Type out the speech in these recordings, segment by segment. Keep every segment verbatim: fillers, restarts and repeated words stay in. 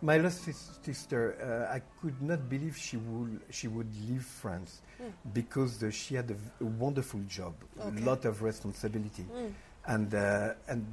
my last sis- sister, uh, I could not believe she would she would leave France mm. because uh, she had a, v- a wonderful job, okay. a lot of responsibility, mm. and uh, and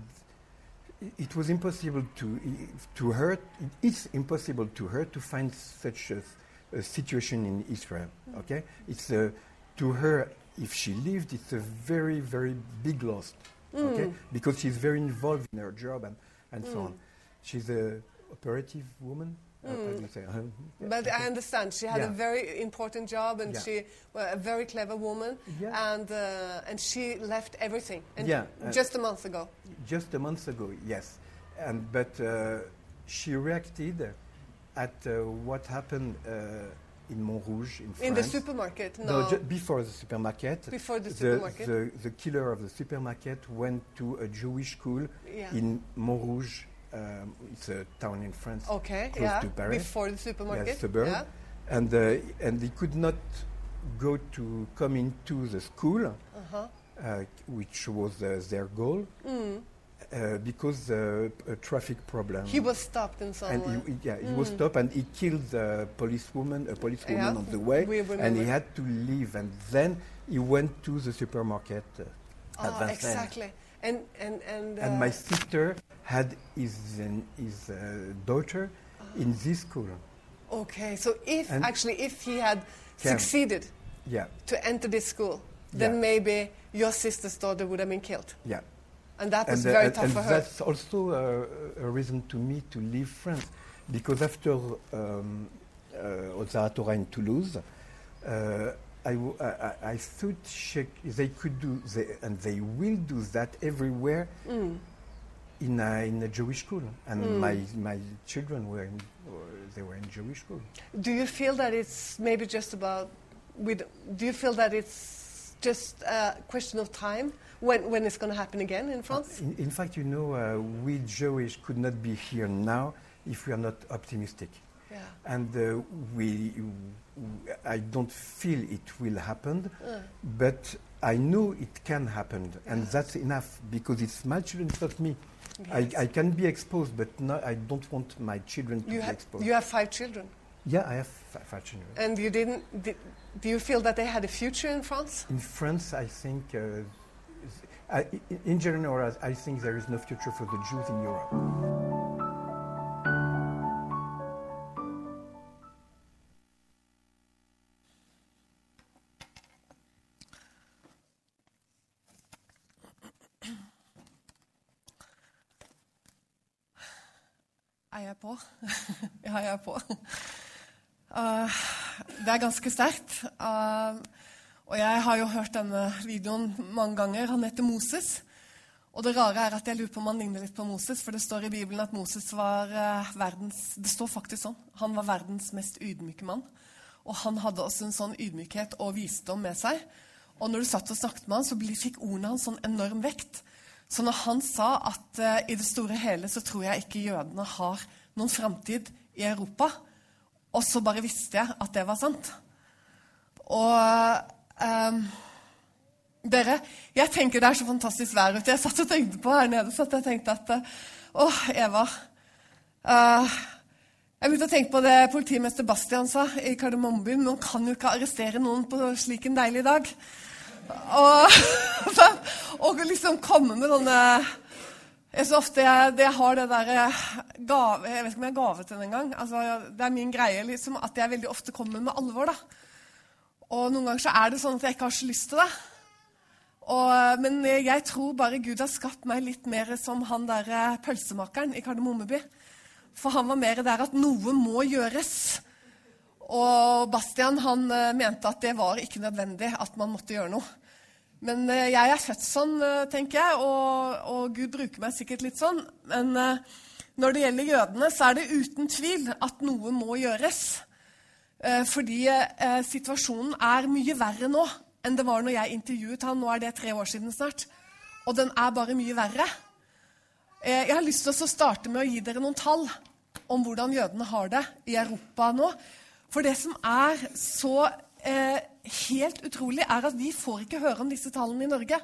it was impossible to to her. It's impossible to her to find such a, a situation in Israel. Mm. Okay, it's a, to her, if she lived, it's a very very big loss. Mm. Okay, because she's very involved in her job and and mm. so on. She's a operative woman. Mm. How do you say? Uh, but okay. I understand she had yeah. a very important job, and yeah. she was a very clever woman, yeah. and uh, and she left everything. And yeah, uh, just a month ago. Just a month ago, yes, and but uh, she reacted at uh, what happened uh, in Montrouge in France. In the supermarket? No, no ju- before the supermarket. Before the the supermarket. The, the killer of the supermarket went to a Jewish school yeah. in Montrouge. Um, it's a town in France, okay, close yeah, to Paris. Before the supermarket, yeah, suburb, yeah. and uh, and they could not go to come into the school, uh-huh. uh, which was uh, their goal, mm. uh, because uh, a traffic problem. He was stopped in some and way. he, yeah, mm. he was stopped, and he killed a policewoman, a policewoman yeah. on the way, and he had to leave, and then he went to the supermarket. Uh, oh, exactly. And and and, uh, and my sister had his uh, his uh, daughter oh. in this school. Okay, so if and actually if he had can. succeeded yeah. to enter this school, then yeah. maybe your sister's daughter would have been killed. Yeah, and that was and, very uh, tough and for her. That's also uh, a reason to me to leave France, because after um, uh, Ozaratora in Toulouse. Uh, I, w- I, I thought she, they could do, they, and they will do that everywhere mm. in, a, in a Jewish school. And mm. my my children were in, they were in Jewish school. Do you feel that it's maybe just about, with, do you feel that it's just a question of time when, when it's going to happen again in France? Uh, in, in fact, you know, uh, we Jewish could not be here now if we are not optimistic. Yeah. And uh, we, I don't feel it will happen, uh. but I know it can happen, yeah. and that's enough, because it's my children, it's not me. Yes. I, I can be exposed, but no, I don't want my children to you be ha- exposed. You have five children? Yeah, I have f- five children. And you didn't, did, do you feel that they had a future in France? In France, I think, uh, I, in general, I think there is no future for the Jews in Europe. Er jeg på? Ja, jeg er på. Uh, det er ganske sterkt. Uh, og jeg har jo hørt denne videoen mange ganger. Han heter Moses. Og det rare er at jeg lurer på om han ligner litt på Moses, for det står i Bibelen at Moses var uh, verdens, det står faktisk sånn, han var verdens mest ydmyke mann. Og han hadde også en sånn ydmykhet og visdom med seg. Og når du satt og snakket med han, så fikk ordene hans sånn enorm vekt. Så når han sa at uh, i det store hele så tror jeg ikke jødene har noen fremtid i Europa, og så bare visste jeg at det var sant. Og um, dere, jeg tenker det er så fantastisk vær ute. Jeg satt og tenkte på her nede, så jeg tenkte at åh, uh, Eva, uh, jeg begynte å tenke på det politimester Bastian sa i Kardemommeby, men man kan jo ikke arrestere noen på slik en deilig dag. Og, og liksom komme med denne jeg så ofte jeg, det jeg har det der gave, jeg vet ikke om jeg har gave til den en gang, altså, det er min greie liksom, at jeg veldig ofte kommer med alvor da. Og noen ganger så er det sånn at jeg ikke har så lyst til det. Og, men jeg tror bare Gud har skapt meg litt mer som han der pølsemakeren i Kardemommeby. For han var mer der at noe må gjøres. Og Bastian han mente at det var ikke nødvendig at man måtte gjøre noe. Men uh, jeg er født sånn, uh, tenker jeg, og, og Gud bruker meg sikkert litt sånn. Men uh, når det gjelder jødene, så er det uten tvil at noe må gjøres. Uh, fordi uh, situasjonen er mye verre nå enn det var når jeg intervjuet han. Nå er det tre år siden snart. Og den er bare mye verre. Uh, jeg har lyst til å starte med å gi dere noen tall om hvordan jødene har det i Europa nå. For det som er så eh, helt utrolig, er at vi får ikke høre om disse tallene i Norge.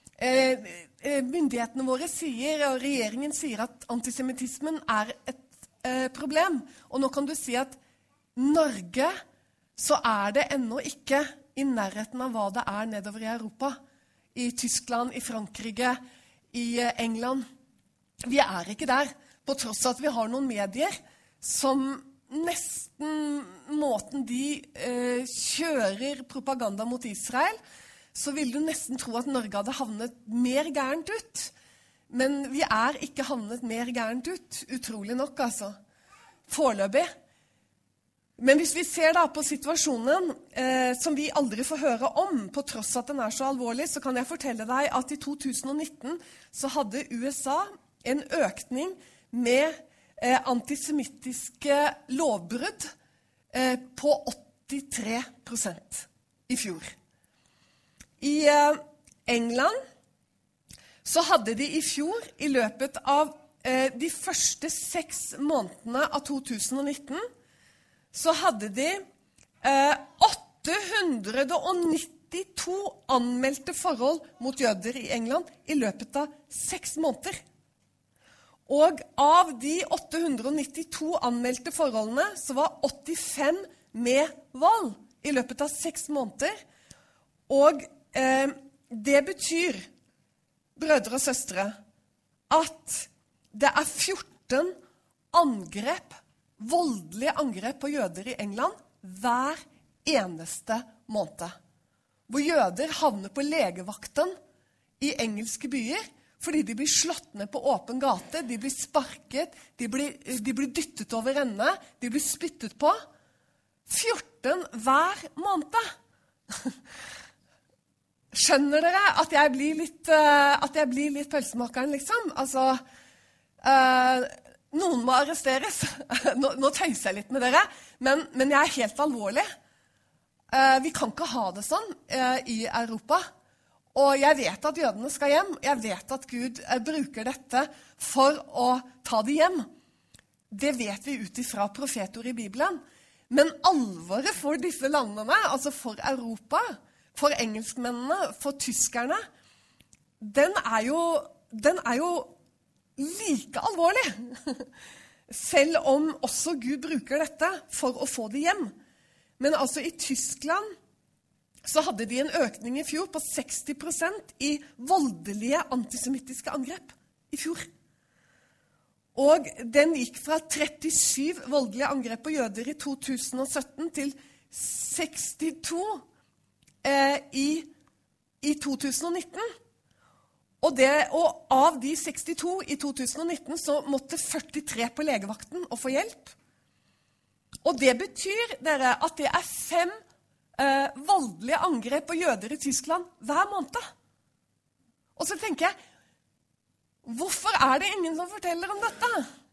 Eh, eh, myndighetene våre sier, og regjeringen sier at antisemitismen er et eh, problem. Og nå kan du si at Norge, så er det ennå ikke i nærheten av hva det er nedover i Europa. I Tyskland, i Frankrike, i eh, England. Vi er ikke der, på tross av at vi har noen medier som nesten måten de eh, kjører propaganda mot Israel, så vil du nesten tro at Norge hadde havnet mer gærent ut. Men vi er ikke havnet mer gærent ut, utrolig nok, altså. Foreløpig. Men hvis vi ser da på situasjonen eh, som vi aldri får høre om, på tross at den er så alvorlig, så kan jeg fortelle deg at i to tusen og nitten så hadde U S A en økning med eh, antisemittiske lovbrudd eh, på åttitre prosent i fjor. I eh, England så hadde de i fjor, i løpet av eh, de første seks månedene av to tusen og nitten, så hadde de eh, åtte hundre og nittito anmeldte forhold mot jøder i England i løpet av seks måneder. Og av de åtte hundre og nittito anmeldte forholdene, så var åttifem med vold i løpet av seks måneder. Og eh, det betyr, brødre og søstre, at det er fjorten angrep, voldelige angrep på jøder i England hver eneste måned. Hvor jøder havner på legevakten i engelske byer, fordi de blir slått ned på åpen gate, de blir sparket, de blir, de blir dyttet over ende, de blir spyttet på. fjorten hver måned. Skjønner dere at jeg blir litt, uh, at jeg blir litt pølsemakeren, liksom? Altså, uh, noen må arresteres. nå, nå tøyser jeg litt med dere, men, men jeg er helt alvorlig. Uh, vi kan ikke ha det sånn uh, i Europa. Og jeg vet at jødene skal hjem. Jeg vet at Gud uh, bruker dette for å ta det hjem. Det vet vi ut ifra profetord i Bibelen. Men alvoret for disse landene, altså for Europa, for engelskmennene, for tyskerne, den er jo, den er jo like alvorlig. Selv om også Gud bruker dette for å få det hjem. Men altså i Tyskland så hadde de en økning i fjor på seksti prosent i voldelige antisemittiske angrep i fjor. Og den gikk fra trettisju voldelige angrep på jøder i to tusen og sytten til sekstito eh, i, i to tusen og nitten. Og, det, og av de sekstito i to tusen og nitten så måtte førtitre på legevakten og få hjelp. Og det betyr, dere, at det er fem eh, voldelige angrep på jøder i Tyskland hver måned. Og så tenker jeg, hvorfor er det ingen som forteller om dette?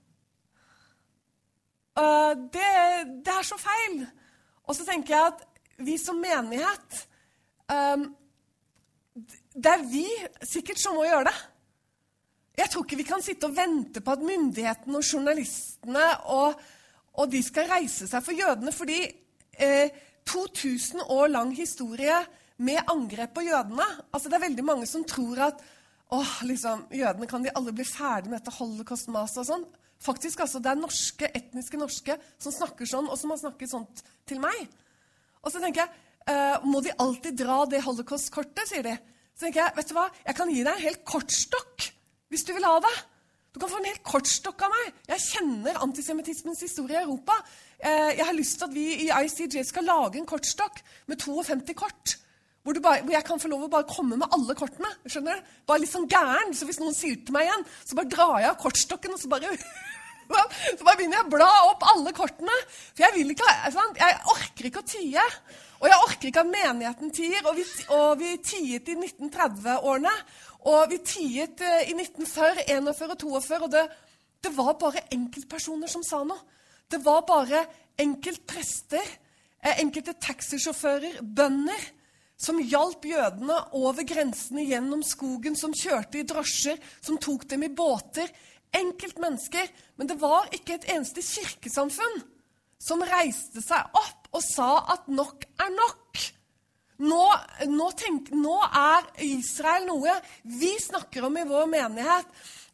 Uh, det, det er så feil. Og så tenker jeg at vi som menighet, um, det er vi sikkert som må gjøre det. Jeg tror ikke vi kan sitte og vente på at myndighetene og journalistene og, og de skal reise seg for jødene, fordi eh, to tusen år lang historie med angrep på jødene, altså det er veldig mange som tror at åh, liksom, jødene kan de alle bli ferdig med dette holocaust-maset og sånn. Faktisk, altså, det er norske, etniske norske som snakker sånn, og som har snakket sånt til meg. Og så tenker jeg, uh, må de alltid dra det holocaust-kortet, sier de. Så tenker jeg, vet du hva, jeg kan gi deg en hel kortstokk, hvis du vil ha det. Du kan få en hel kortstokk av meg. Jeg kjenner antisemitismens historie i Europa. Uh, jeg har lyst til at vi i I C J skal lage en kortstokk med femtito kort. Hvor, bare, hvor jeg kan få lov å bare komme med alle kortene, skjønner du? Bare litt sånn gæren, så hvis noen sier til meg igjen, så bare drar jeg av kortstokken, og så bare, så bare begynner jeg å bla opp alle kortene. For jeg vil ikke, sant? Jeg orker ikke å tie, og jeg orker ikke at menigheten tier, og vi, og vi tiet i nitten tretti-årene, og vi tiet i nitten førti, enogførti og toogførti, og det, det var bare enkeltpersoner som sa noe. Det var bare enkeltprester, enkelte taxisjåfører, bønder, som hjalp jødene over grensene gjennom skogen, som kjørte i drosjer, som tok dem i båter. Enkeltmennesker. Men det var ikke et eneste kirkesamfunn som reiste seg opp og sa at nok er nok. Nå, nå, tenk, nå er Israel noe vi snakker om i vår menighet.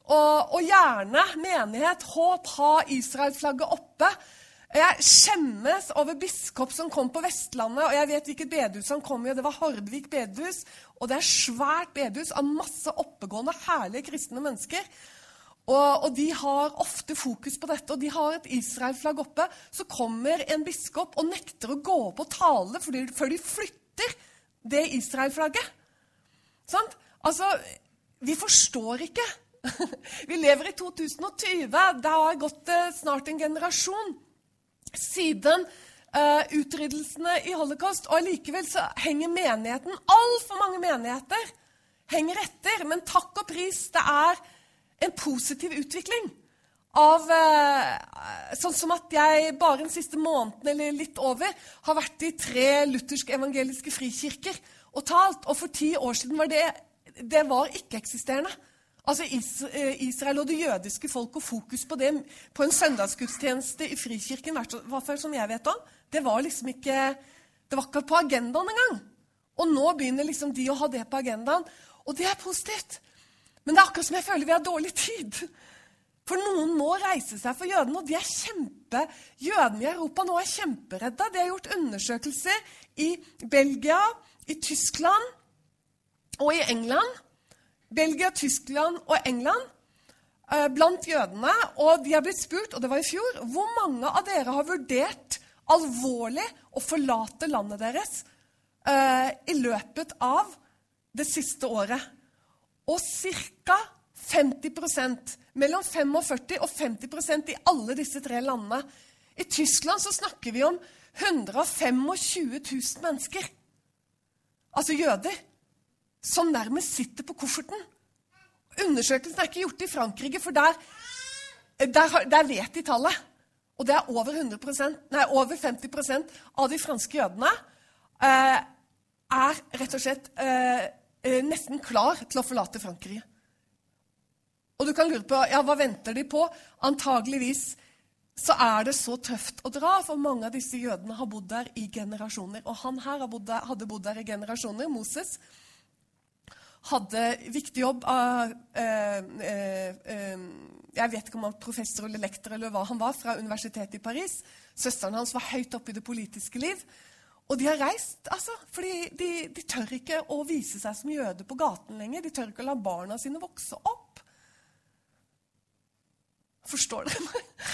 Og, og gjerne menighet, håp, ha Israel-flagget oppe. Jeg skjemmes over biskop som kom på Vestlandet, og jeg vet hvilket bedehus han kom i, og det var Hordvik bedehus, og det er svært bedehus av masse oppegående, herlige kristne mennesker. Og, og de har ofte fokus på dette, og de har et Israel-flagg oppe. Så kommer en biskop og nekter å gå opp og tale fordi, før de flytter det Israel-flagget. Sant? Altså, vi forstår ikke. Vi lever i to tusen og tjue, det har gått uh, snart en generasjon siden uh, utryddelsene i Holocaust, og likevel så henger menigheten, alt for mange menigheter, henger etter. Men takk og pris, det er en positiv utvikling av, uh, sånn som at jeg bare den siste måneden eller litt over har vært i tre lutherske evangeliske frikirker og talt, og for ti år siden var det, det var ikke-eksisterende. Altså Israel og det jødiske folk og fokus på det på en søndagsgudstjeneste i frikirken, hva for som jeg vet om, det var liksom ikke, det var ikke på agendaen engang. Og nå begynner liksom de å ha det på agendaen, og det er positivt. Men det er akkurat som jeg føler vi har dårlig tid. For noen må reise seg for jødene, og de er kjempe, jødene i Europa nå er kjemperedda. De har gjort undersøkelser i Belgia, i Tyskland og i England. Belgia, Tyskland og England eh, blant jødene, og de har blitt spurt, og det var i fjor, hvor mange av dere har vurdert alvorlig å forlate landet deres eh, i løpet av det siste året. Og cirka femti prosent, mellom femogførti og femti prosent i alle disse tre landene. I Tyskland så snakker vi om hundre og tjuefem tusen mennesker, altså jøder, som nærmest sitter på kofferten. Undersøkelsen er ikke gjort i Frankrike, for der, der, der vet de tallet. Og det er over, hundre prosent, nei, over femti prosent av de franske jødene eh, er rett og slett eh, nesten klar til å forlate Frankrike. Og du kan lure på, ja, hva venter de på? Antageligvis så er det så tøft å dra, for mange av disse jødene har bodd der i generasjoner. Og han her hadde bodd der i generasjoner, Moses, hadde viktig jobb av, eh, eh, eh, jeg vet ikke om han var professor eller lektor eller hva han var, fra universitetet i Paris. Søsteren hans var høyt oppe i det politiske liv. Og de har reist, altså, fordi de, de tør ikke å vise seg som jøde på gaten lenger. De tør ikke å la barna sine vokse opp. Forstår dere meg?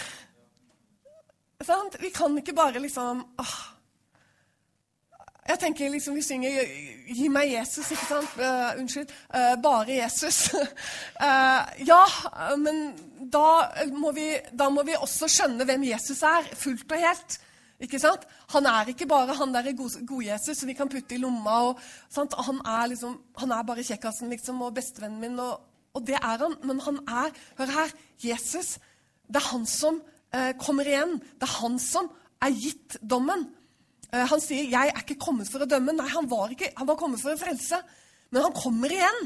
Vi kan ikke bare liksom... Åh, jeg tenker liksom, vi synger, gi meg Jesus, ikke sant? Uh, unnskyld, uh, bare Jesus. uh, ja, men da må, vi, da må vi også skjønne hvem Jesus er, fullt og helt. Ikke sant? Han er ikke bare han der god, god Jesus, som vi kan putte i lomma. Og, sant? Han, er liksom, han er bare kjekkassen liksom, og bestevennen min, og, og det er han. Men han er, hør her, Jesus, det er han som uh, kommer igjen. Det er han som er gitt dommen. Han sier, jeg er ikke kommet for å dømme. Nei, han var, ikke, han var kommet for å frelse. Men han kommer igjen.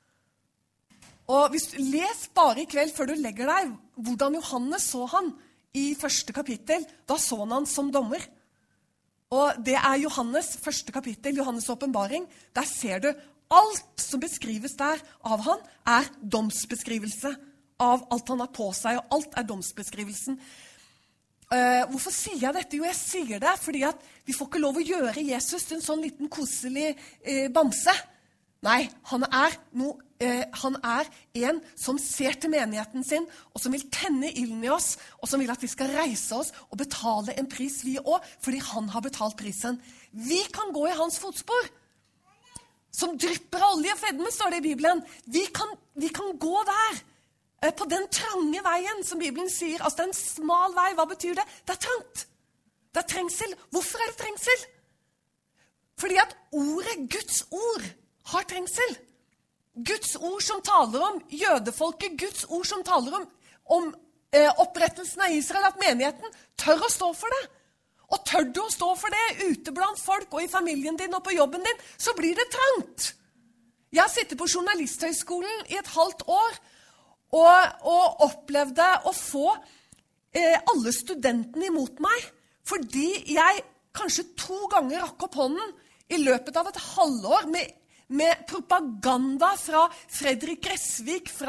Og hvis du les bare i kveld før du legger deg, hvordan Johannes så han i første kapittel, da så han han som dommer. Og det er Johannes første kapittel, Johannes åpenbaring. Der ser du alt som beskrives der av han, er domsbeskrivelse av alt han har på seg, og alt er domsbeskrivelsen. Uh, hvorfor sier jeg dette? Jo, jeg sier det fordi at vi får ikke lov å gjøre Jesus til en sånn liten koselig uh, bamse. Nei, han er, no, uh, han er en som ser til menigheten sin, og som vil tenne ilden i oss, og som vil at vi skal reise oss og betale en pris vi også, fordi han har betalt prisen. Vi kan gå i hans fotspor. Som drypper olje og fedme, står det i Bibelen. Vi kan, vi kan gå der. På den trange veien, som Bibelen sier. Altså, det er en smal vei. Hva betyr det? Det er trangt. Det er trengsel. Hvorfor er det trengsel? Fordi at ordet, Guds ord, har trengsel. Guds ord som taler om jødefolket, Guds ord som taler om, om eh, opprettelsen av Israel, at menigheten tør å stå for det. Og tør du å stå for det ute blant folk og i familien din og på jobben din, så blir det trangt. Jeg har sittet på journalisthøyskolen i et halvt år, Og, og opplevde å få eh, alle studentene imot meg, fordi jeg kanskje to ganger rakk opp hånden i løpet av et halvår med, med propaganda fra Fredrik Gressvik, fra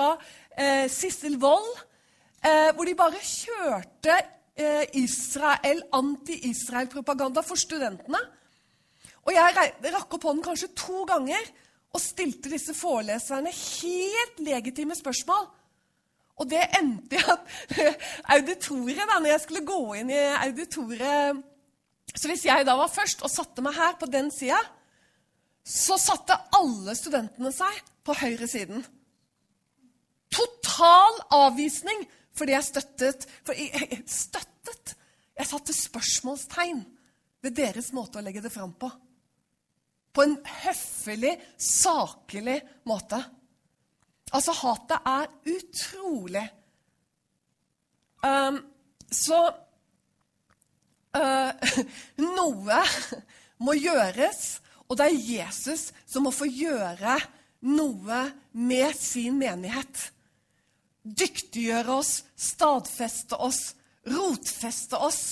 eh, Sissel Wold, eh, hvor de bare kjørte eh, Israel, anti-Israel-propaganda for studentene. Og jeg rakk opp hånden kanskje to ganger og stilte disse foreleserne helt legitime spørsmål. Og det endte i at auditoriet, da, når jeg skulle gå inn i auditoriet, så hvis jeg da var først og satte meg her på den siden, så satte alle studentene seg på høyre siden. Total avvisning, fordi jeg støttet, for jeg støttet, jeg satte spørsmålstegn ved deres måte å legge det frem på. På en høffelig, saklig måte. Altså, hatet er utrolig. Um, så uh, noe må gjøres, og det er Jesus som må få gjøre noe med sin menighet. Dyktiggjøre oss, stadfeste oss, rotfeste oss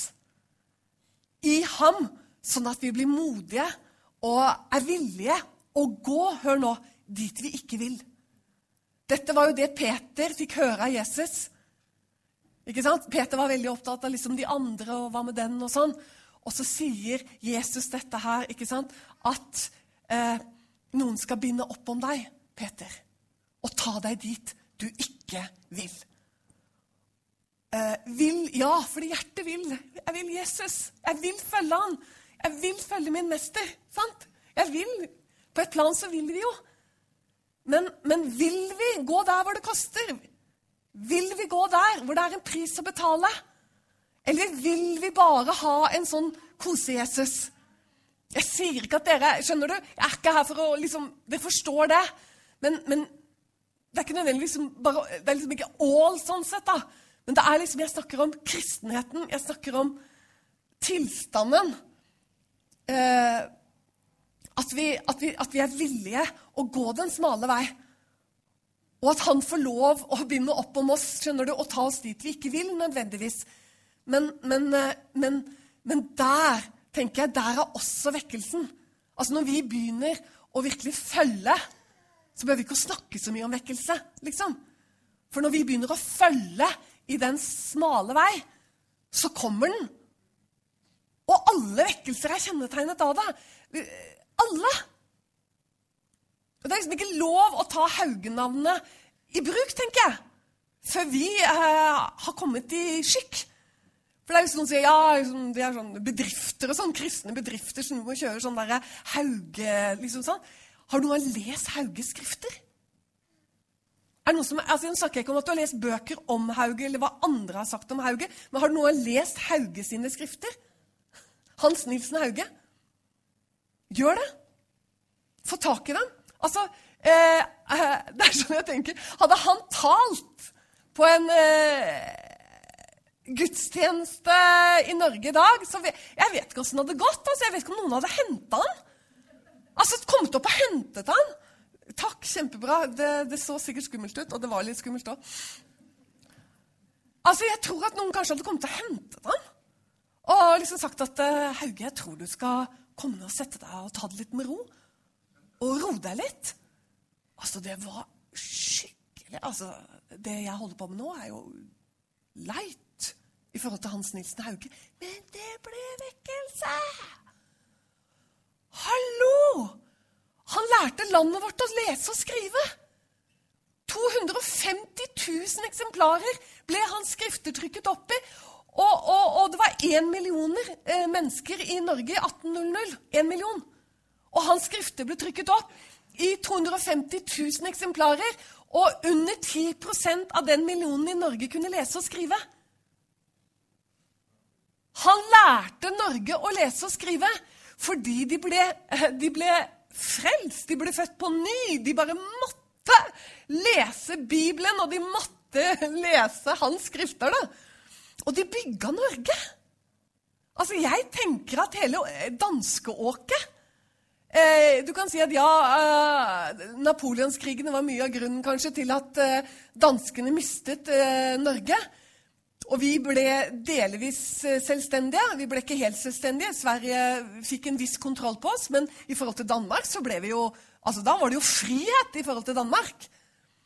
i ham, sånn at vi blir modige og er villige å gå, hør nå, dit vi ikke vil. Dette var jo det Peter fikk høre av Jesus. Ikke sant? Peter var veldig opptatt av liksom de andre, og hva med den og sånn. Og så sier Jesus dette her, ikke sant? At eh, noen skal binde opp om deg, Peter, og ta deg dit du ikke vil. Eh, vil, ja, fordi hjertet vil. Jeg vil Jesus. Jeg vil følge han. Jeg vil følge min mester, sant? Jeg vil. På et plan så vil vi jo. Men, men vil vi gå der hvor det koster? Vil vi gå der hvor det er en pris å betale? Eller vil vi bare ha en sånn kose-Jesus? Jeg sier ikke at dere, skjønner du? Jeg er ikke her for å liksom, dere forstår det. Men, men det er ikke nødvendigvis liksom bare, det er liksom ikke all sånn sett da. Men det er liksom, jeg snakker om kristenheten, jeg snakker om tilstanden. Uh, at, vi, at, vi, at vi er villige å gå den smale vei. Og at han får lov å binde opp om oss, skjønner du, og ta oss dit vi ikke vil nødvendigvis. Men, men, uh, men, men der, tenker jeg, der er også vekkelsen. Altså når vi begynner å virkelig følge, så bør vi ikke snakke så mye om vekkelse, liksom. For når vi begynner å følge i den smale vei, så kommer den. Og alle vekkelser er kjennetegnet av det. Alle. Og det er liksom ikke lov å ta Haugen-navnet i bruk, tenker jeg. Før vi eh, har kommet i skikk. For det er liksom noen som sier, ja, liksom, det er sånn bedrifter og sånn, kristne bedrifter som må kjøre sånn der Hauge, liksom sånn. Har noen lest Hauges skrifter? Er det noen som, altså jeg snakker ikke om at du har lest bøker om Hauge, eller hva andre har sagt om Hauge, men har noen lest Hauge sine skrifter? Hans Nilsen Hauge. Gjør det. Få tak i dem. Altså, eh, eh, det er sånn jeg tenker. Hadde han talt på en eh, gudstjeneste i Norge i dag, så vet, jeg vet ikke hvordan det hadde gått. Altså, jeg vet ikke om noen hadde hentet han. Altså, kommet opp og hentet han. Takk, kjempebra. Det, det så sikkert skummelt ut, og det var litt skummelt også. Altså, jeg tror at noen kanskje hadde kommet og hentet han. Og liksom sagt at, Hauge, jeg tror du skal komme ned og sette deg og ta det litt med ro. Og ro deg litt. Altså, det var skikkelig. Altså, det jeg holder på med nå er jo leit i forhold til Hans Nilsen Hauge. Men det ble vekkelse! Hallo! Han lærte landet vårt å lese og skrive. to hundre og femti tusen eksemplarer ble hans skrifter trykket opp i. Og, og, og det var en millioner eh, mennesker i Norge i atten hundre. En million. Og hans skrifter ble trykket opp i to hundre og femti tusen eksemplarer, og under ti prosent av den millionen i Norge kunne lese og skrive. Han lærte Norge å lese og skrive fordi de ble, de ble frelst, de ble født på ny, de bare måtte lese Bibelen, og de måtte lese hans skrifter da. Og de bygget Norge. Altså, jeg tenker at hele danskeåket, eh, du kan si at ja, eh, Napoleonskrigene var mye av grunnen kanskje til at eh, danskene mistet eh, Norge. Og vi ble delvis selvstendige, vi ble ikke helt selvstendige. Sverige fikk en viss kontroll på oss, men i forhold til Danmark så ble vi jo, altså da var det jo frihet i forhold til Danmark.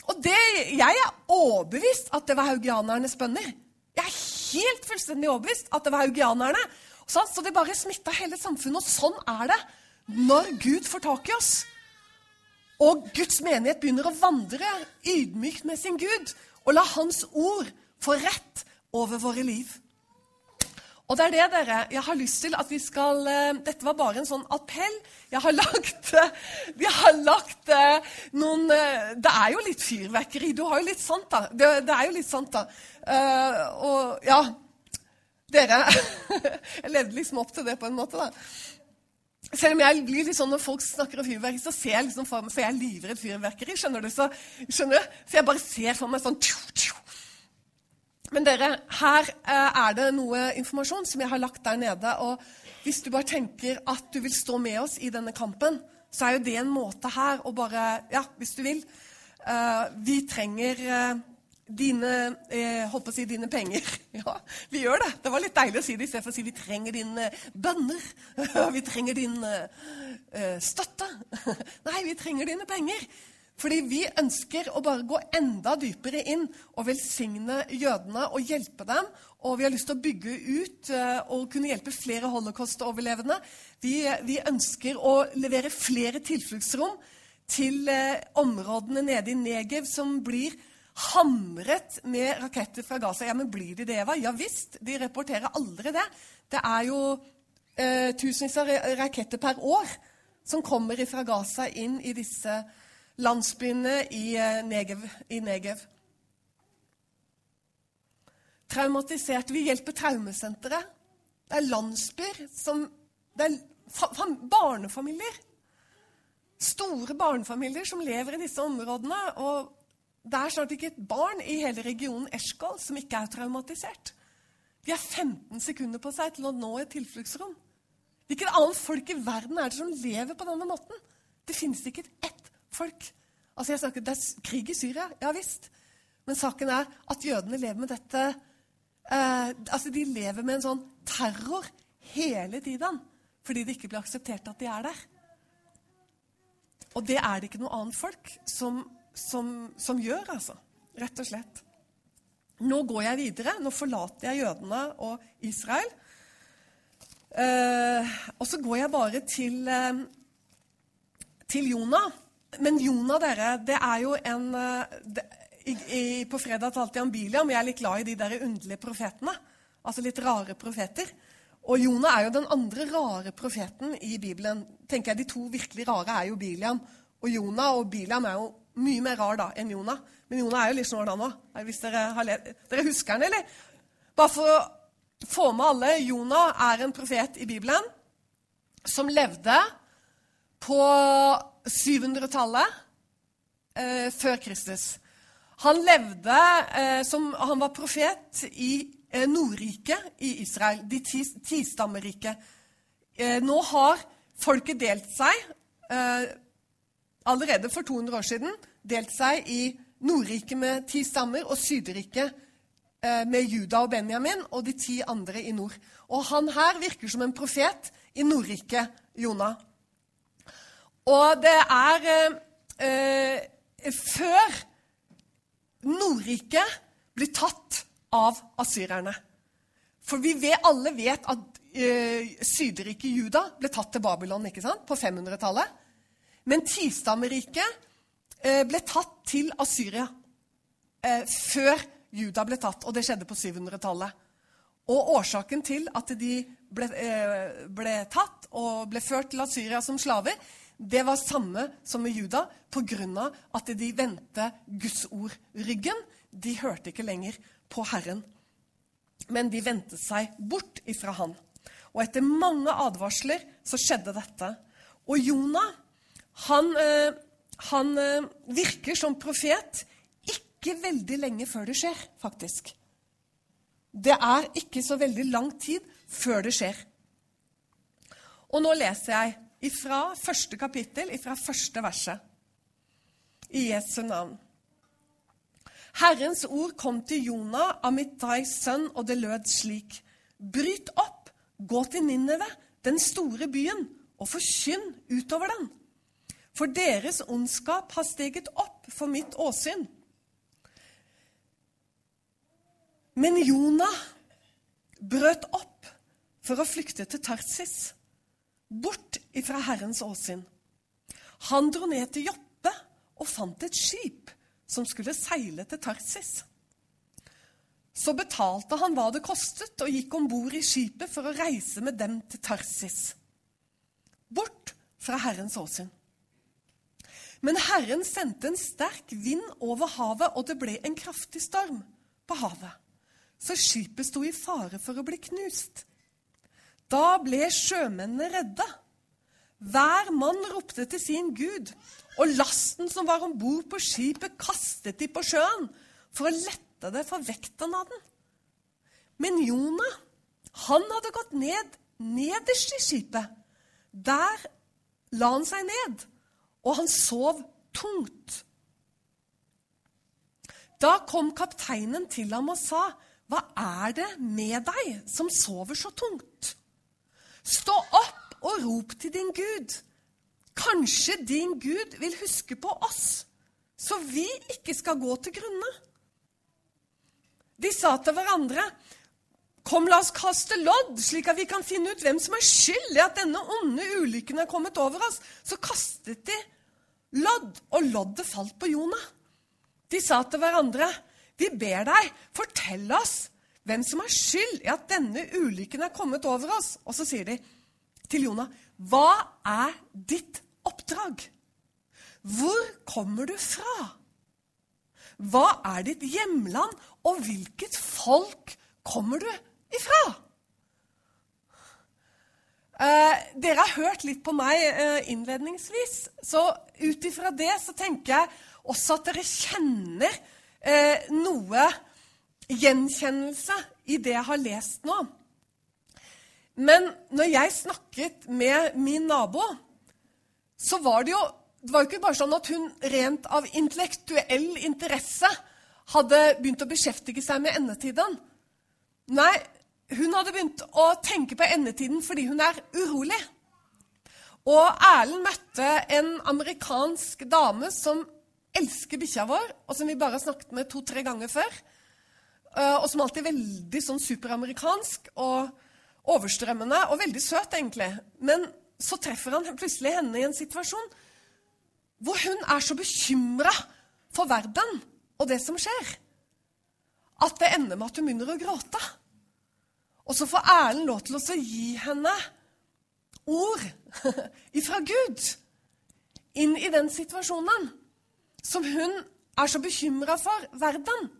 Og det, jeg er overbevist at det var haugianernes bønner. Jeg er helt fullstendig overbevist at det var haugianerne. Så, så det bare smittet hele samfunnet, og sånn er det når Gud får tak i oss. Og Guds menighet begynner å vandre ydmykt med sin Gud, og la hans ord få rett over våre liv. Og det er det, dere, jeg har lyst til at vi skal, dette var bare en sånn appell, jeg har lagt, jeg har lagt noen, det er jo litt fyrverkeri, du har jo litt sant da, det, det er jo litt sant da, uh, og ja, dere, jeg levde liksom opp til det på en måte da. Selv om jeg blir litt sånn, når folk snakker om fyrverkeri, så ser jeg liksom for meg, for jeg er livredd fyrverkeri, skjønner du, så, skjønner du? Så jeg bare ser for meg sånn, tju, tju. Men dere, her eh, er det noe informasjon som jeg har lagt der nede, og hvis du bare tenker at du vil stå med oss i denne kampen, så er jo det en måte her å bare, ja, hvis du vil, eh, vi trenger eh, dine, eh, holdt på å si, dine penger. Ja, vi gjør det. Det var litt deilig å si det, i stedet for å si vi trenger dine bønner, vi trenger din eh, støtte. Nei, vi trenger dine penger. Fordi vi ønsker å bare gå enda dypere inn og velsigne jødene og hjelpe dem. Og vi har lyst til å bygge ut og kunne hjelpe flere holocaust-overlevende. Vi, vi ønsker å levere flere tilfluktsrom til eh, områdene nede i Negev som blir hamret med raketter fra Gaza. Ja, men blir de det, Eva? Ja visst, de rapporterer aldri det. Det er jo eh, tusenvis av raketter per år som kommer fra Gaza inn i disse landsbyene i Negev, i Negev. Traumatisert. Vi hjelper traumesenteret. Det er landsbyer som, det er fa, fa, barnefamilier. Store barnefamilier som lever i disse områdene, og det er snart ikke et barn i hele regionen Eshkol som ikke er traumatisert. De har femten sekunder på seg til å nå et tilfluktsrom. Hvilket annet folk i verden er det som lever på denne måten? Det finnes ikke ett folk. Altså jeg snakker, det er krig i Syria, ja visst. Men saken er at jødene lever med dette, eh, altså de lever med en sånn terror hele tiden, fordi det ikke blir akseptert at de er der. Og det er det ikke noe annet folk som, som, som gjør, altså. Rett og slett. Nå går jeg videre, nå forlater jeg jødene og Israel. Eh, og så går jeg bare til, eh, til Jonah. Men Jonah, dere, det er jo en... Det, i, i, på fredag talte jeg om Biliam, jeg er litt glad i de der underlige profetene. Altså litt rare profeter. Og Jonah er jo den andre rare profeten i Bibelen. Tenker jeg, de to virkelig rare er jo Biliam og Jonah, og Biliam er jo mye mer rar da enn Jonah. Men Jonah er jo litt snål da nå. Hvis dere, har led, dere husker den, eller? Bare for å få med alle, Jonah er en profet i Bibelen som levde på syvhundretallet eh, før Kristus. Han levde eh, som han var profet i eh, Nordriket i Israel, de ti, ti stammerriket. Eh, nå har folket delt seg, eh, allerede for to hundre år siden, delt seg i Nordriket med ti stammer og Sydriket eh, med Juda og Benjamin og de ti andre i nord. Og han her virker som en profet i Nordriket, Jonah. Og det er eh, før Nordriket blir tatt av assyrerne. For vi vet, alle vet at eh, Sydriket Juda ble tatt til Babylon, ikke sant? På femhundretallet. Men Tistammeriket eh, ble tatt til Assyria eh, før Juda ble tatt, og det skjedde på syvhundretallet. Og årsaken til at de ble, eh, ble tatt og ble ført til Assyria som slaver, det var samme som med Juda, på grunn av at de vendte Guds ord ryggen. De hørte ikke lenger på Herren, men de vendte seg bort ifra han. Og etter mange advarsler så skjedde dette. Og Jonah, han, han virker som profet ikke veldig lenge før det skjer, faktisk. Det er ikke så veldig lang tid før det skjer. Og nå leser jeg ifra første kapittel, ifra første verset, i Jesu navn. Herrens ord kom til Jonah, Amittais sønn, og det lød slik: Bryt opp, gå til Nineve, den store byen, og forkynn utover den. For deres ondskap har steget opp for mitt åsyn. Men Jonah brøt opp for å flykte til Tarsis, bort ifra Herrens åsyn. Han dro ned til Joppe og fant et skip som skulle seile til Tarsis. Så betalte han hva det kostet og gikk ombord i skipet for å reise med dem til Tarsis, bort fra Herrens åsyn. Men Herren sendte en sterk vind over havet, og det ble en kraftig storm på havet. Så skipet sto i fare for å bli knust. Da ble sjømennene redde. Hver mann ropte til sin Gud, og lasten som var ombord på skipet kastet de på sjøen for å lette det for vekten av den. Men Jonah, han hadde gått ned nederst i skipet. Der la han seg ned, og han sov tungt. Da kom kapteinen til ham og sa, «Hva er det med deg som sover så tungt? Stå opp og rop til din Gud. Kanskje din Gud vil huske på oss, så vi ikke skal gå til grunne.» De sa til hverandre, «Kom, la oss kaste lodd, slik at vi kan finne ut hvem som er skyld i at denne onde ulykken er kommet over oss.» Så kastet de lodd, og loddet falt på Jonah. De sa til hverandre, «Vi ber deg, fortell oss hvem som er skyld i at denne ulykken er kommet over oss.» Og så sier de til Jonah, «Hva er ditt oppdrag? Hvor kommer du fra? Hva er ditt hjemland, og hvilket folk kommer du ifra?» Eh, dere har hørt litt på meg eh, innledningsvis, så utifra det så tenker jeg også at dere kjenner eh, noe gjenkjennelse i det jeg har lest nå. Men når jeg snakket med min nabo, så var det jo, det var jo ikke bare sånn at hun rent av intellektuell interesse hadde begynt å beskjeftige seg med endetiden. Nei, hun hadde begynt å tenke på endetiden fordi hun er urolig. Og Erlend møtte en amerikansk dame som elsker bikkja vår, og som vi bare har snakket med to-tre ganger før, og som alltid er veldig sånn superamerikansk og overstrømmende, og veldig søt egentlig. Men så treffer han plutselig henne i en situasjon hvor hun er så bekymret for verden og det som skjer, at det ender med at hun begynner å gråte. Og så får Erlend lov til å gi henne ord ifra Gud inn i den situasjonen som hun er så bekymret for verden.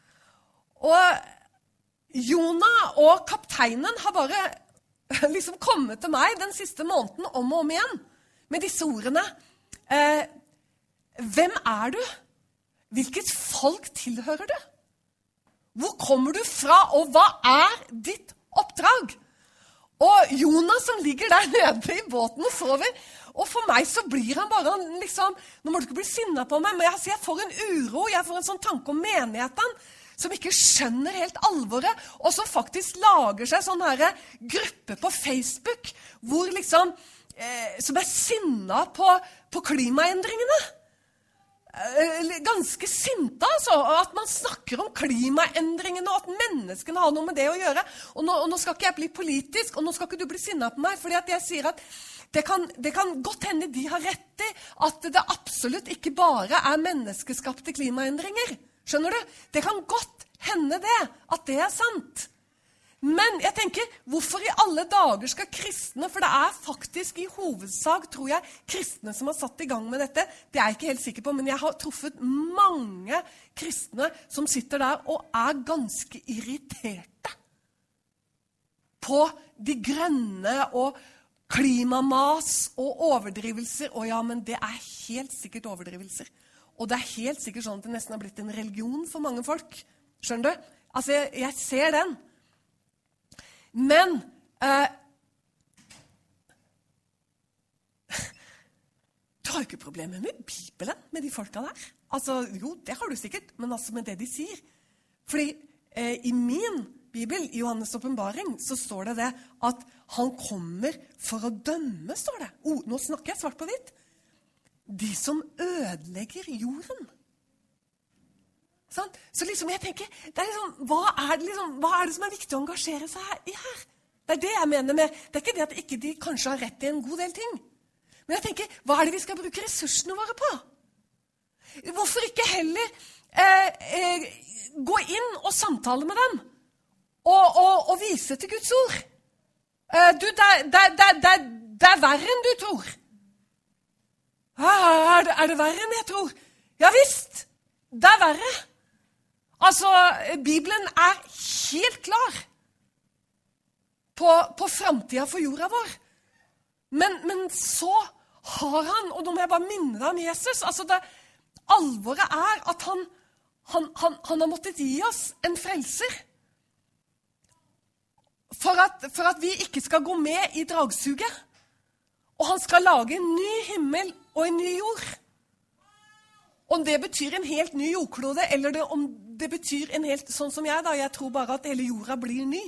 Og Jonah og kapteinen har bare liksom kommet til meg den siste måneden om og om igjen med disse ordene. Eh, hvem er du? Hvilket folk tilhører du? Hvor kommer du fra, og hva er ditt oppdrag? Og Jonah som ligger der nede i båten og sover, og for meg så blir han bare liksom, nå må du ikke bli sinnet på meg, men jeg, jeg får en uro, jeg får en sånn tanke om menigheten, som ikke skjønner helt alvoret, og som faktisk lager seg sånn her gruppe på Facebook, hvor liksom, eh, som er sinnet på, på klimaendringene. Eh, ganske sinte, altså, at man snakker om klimaendringene, og at menneskene har noe med det å gjøre. Og nå, og nå skal ikke jeg bli politisk, og nå skal ikke du bli sinnet på meg, fordi at jeg sier at det kan, det kan godt hende de har rett i, at det absolutt ikke bare er menneskeskapte klimaendringer. Skjønner du? Det kan godt hende det, at det er sant. Men jeg tenker, hvorfor i alle dager skal kristne, for det er faktisk i hovedsak, tror jeg, kristne som har satt i gang med dette. Det er jeg ikke helt sikker på, men jeg har truffet mange kristne som sitter der og er ganske irriterte på de grønne og klimamas og overdrivelser. Og ja, men det er helt sikkert overdrivelser. Og det er helt sikkert sånn at det nesten har blitt en religion for mange folk. Skjønner du? Altså, jeg, jeg ser den. Men eh, du har jo ikke problemer med Bibelen, med de folka der. Altså, jo, det har du sikkert, men altså med det de sier. Fordi eh, i min Bibel, i Johannes åpenbaring, så står det det at han kommer for å dømme, står det. Oh, nå snakker jeg svart på hvitt. De som ødelegger jorden. Sant? Så liksom jeg tenker, det er liksom, hva, er det liksom, hva er det som er viktig å engasjere seg i her? Det er det jeg mener med, det er ikke det at ikke de kanskje har rett i en god del ting. Men jeg tenker, hva er det vi skal bruke ressursene våre på? Hvorfor ikke heller eh, eh, gå inn og samtale med dem, og, og, og vise til Guds ord? Eh, du, det, det, det, det, det er verre enn du tror. Ah, er, det, er det verre enn jeg tror? Ja visst, det er verre. Altså, Bibelen er helt klar på, på fremtiden for jorda vår. Men, men så har han, og nå må jeg bare minne deg om Jesus, altså det, alvoret er at han, han, han, han har måttet gi oss en frelser. For at, for at vi ikke skal gå med i dragsuget. Og han skal lage en ny himmel og en ny jord. Om det betyr en helt ny jordklode, eller det, om det betyr en helt, sånn som jeg da, jeg tror bare at hele jorda blir ny.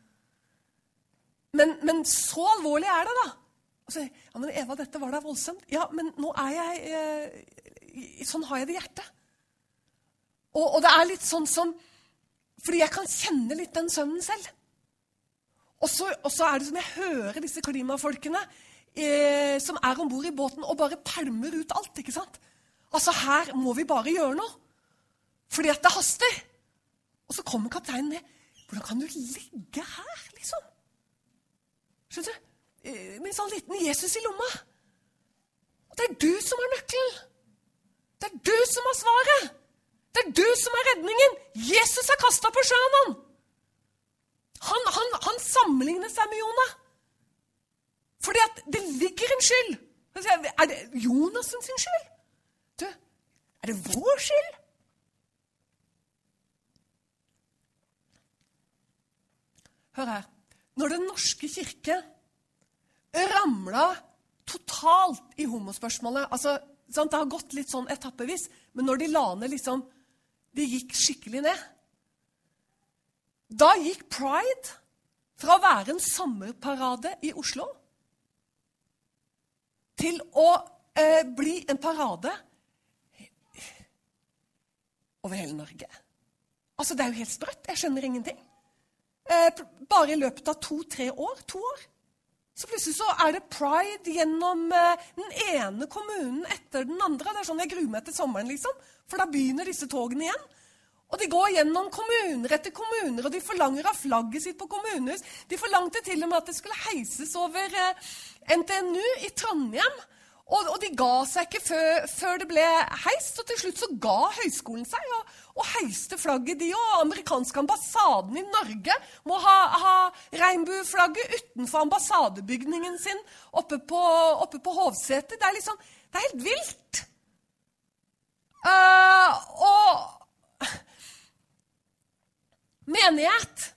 Men, men så alvorlig er det da. Altså, ja, men Eva, dette var da voldsomt. Ja, men nå er jeg, eh, sånn har jeg det i hjertet. Og, og det er litt sånn som, fordi jeg kan kjenne litt den søvnen selv. Og så, og så er det som jeg hører disse klimafolkene, eh, som er ombord i båten, og bare pælmer ut alt, ikke sant? Altså, her må vi bare gjøre noe. Fordi at det haster. Og så kommer kapteinen ned. Hvordan kan du ligge her, liksom? Skjønner du? Med en sånn liten Jesus i lomma. Og det er du som har nøkkelen. Det er du som har svaret. Det er du som er redningen. Jesus er kastet på sjøen, han. Han, han, han sammenligner seg med Jonah. Fordi at det ligger en skyld. Er det Jonas sin skyld? Du, er det vår skyld? Hør her. Når den norske kirke ramlet totalt i homospørsmålet, altså, sant, det har gått litt sånn etappevis, men når de la ned liksom, det gikk skikkelig ned. Da gikk Pride fra å være en sommerparade i Oslo til å eh, bli en parade over hele Norge. Altså, det er jo helt sprøtt. Jeg skjønner ingenting. Eh, bare i løpet av to-tre år, to år, så plutselig så er det Pride gjennom eh, den ene kommunen etter den andre. Det er sånn jeg gruer meg til sommeren, liksom. For da begynner disse togene igjen. Og de går gjennom kommuner etter kommuner, og de forlanger av flagget sitt på kommunehus. De forlangte til og med at det skulle heises over eh, N T N U i Trondheim. Og, og de ga seg ikke før, før det ble heist, og til slutt så ga høyskolen seg og, og heiste flagget de, og amerikanske ambassaden i Norge må ha, ha regnbueflagget utenfor ambassadebygningen sin oppe på, oppe på Hovseter. Det er liksom, det er helt vilt. Uh, og menighet,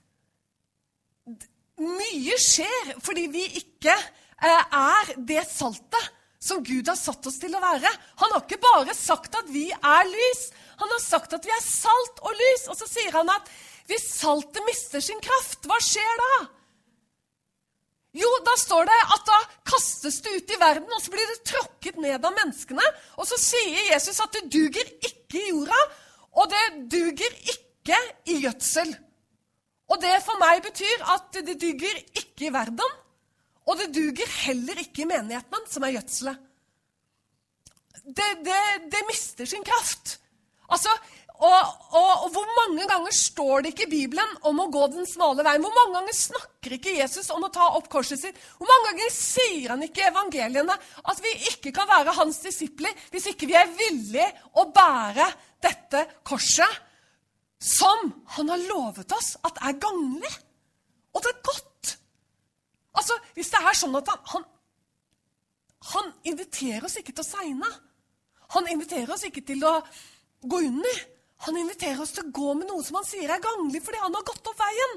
mye skjer fordi vi ikke uh, er det saltet som Gud har satt oss til å være. Han har ikke bare sagt at vi er lys, han har sagt at vi er salt og lys, og så sier han at hvis saltet mister sin kraft, hva skjer da? Jo, da står det at da kastes det ut i verden, og så blir det tråkket ned av menneskene, og så sier Jesus at det duger ikke i jorda, og det duger ikke i gjødsel. Og det for meg betyr at det duger ikke i verden, og det duger heller ikke i menigheten, som er gjødselet. Det, det, det mister sin kraft. Altså, og, og, og hvor mange ganger står det ikke i Bibelen om å gå den smale veien? Hvor mange ganger snakker ikke Jesus om å ta opp korset sitt? Hvor mange ganger sier han ikke i evangeliene at vi ikke kan være hans disipler hvis ikke vi er villige å bære dette korset som han har lovet oss at er ganglig? Og det er godt. Altså, hvis det er sånn at han, han, han inviterer oss ikke til å segne. Han inviterer oss ikke til å gå under. Han inviterer oss til å gå med noe som han sier er ganglig, fordi han har gått opp veien.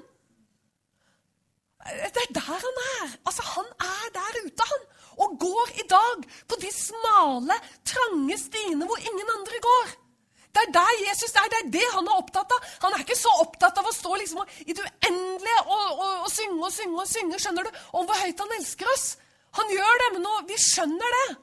Det er der han er. Altså, han er der ute, han. Og går i dag på de smale, trange stiene hvor ingen andre går. Det er der Jesus er, det er det han er opptatt av. Han er ikke så opptatt av å stå liksom i det uendelige og, og, og synge og synge og synge, skjønner du, om hvor høyt han elsker oss. Han gjør det, men nå, vi skjønner det.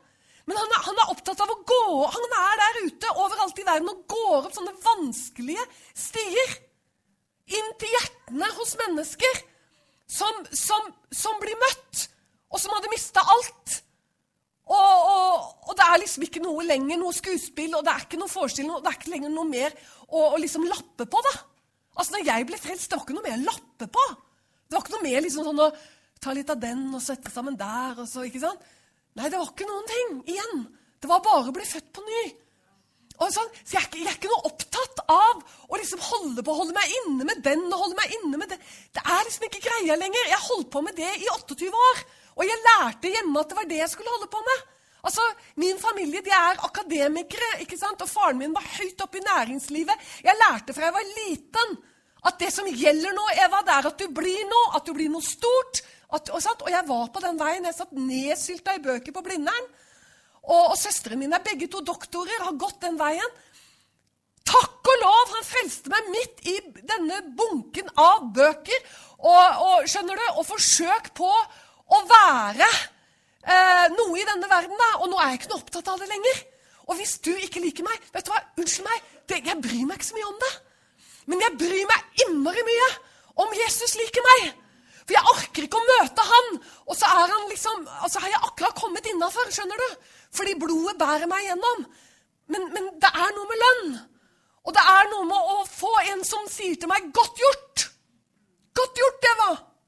Men han er, han er opptatt av å gå, han er der ute overalt i verden og går opp sånne vanskelige stier inn til hjertene hos mennesker som, som, som blir møtt, og som hadde mistet alt. Og, og, og det er liksom ikke noe lenger, noe skuespill, og det er ikke noe forestilling, og det er ikke lenger noe mer å, å liksom lappe på da. Altså når jeg ble frelst, det var ikke noe mer å lappe på. Det var ikke noe mer liksom sånn å ta litt av den og sette sammen der, og så, ikke sant? Nei, det var ikke noen ting igjen. Det var bare å bli født på ny. Og sånn, så jeg er, ikke, jeg er ikke noe opptatt av å liksom holde på, holde meg inne med den og holde meg inne med det. Det er liksom ikke greia lenger. Jeg holdt på med det i tjueåtte år, og jeg lærte hjemme at det var det jeg skulle holde på med. Altså, min familie, de er akademikere, ikke sant? Og faren min var høyt oppe i næringslivet. Jeg lærte fra jeg var liten at det som gjelder nå, Eva, det er at du blir noe, at du blir noe stort. At, og, og jeg var på den veien, jeg satt nedsylta i bøker på Blindern, og, og søstrene mine er begge to doktorer, har gått den veien. Takk og lov, han frelste meg midt i denne bunken av bøker, og, og skjønner du, og forsøk på å være eh, noe i denne verden da, og nå er jeg ikke noe opptatt av det lenger. Og hvis du ikke liker meg, vet du hva, unnskyld meg, det, jeg bryr meg ikke så mye om det, men jeg bryr meg innmari mye om Jesus liker meg. For jeg orker ikke å møte han, og så er han liksom, altså har jeg akkurat kommet innenfor, skjønner du? Fordi blodet bærer meg gjennom. Men, men det er noe med lønn. Og det er noe med å få en som sier til meg, godt gjort. Godt gjort, Eva.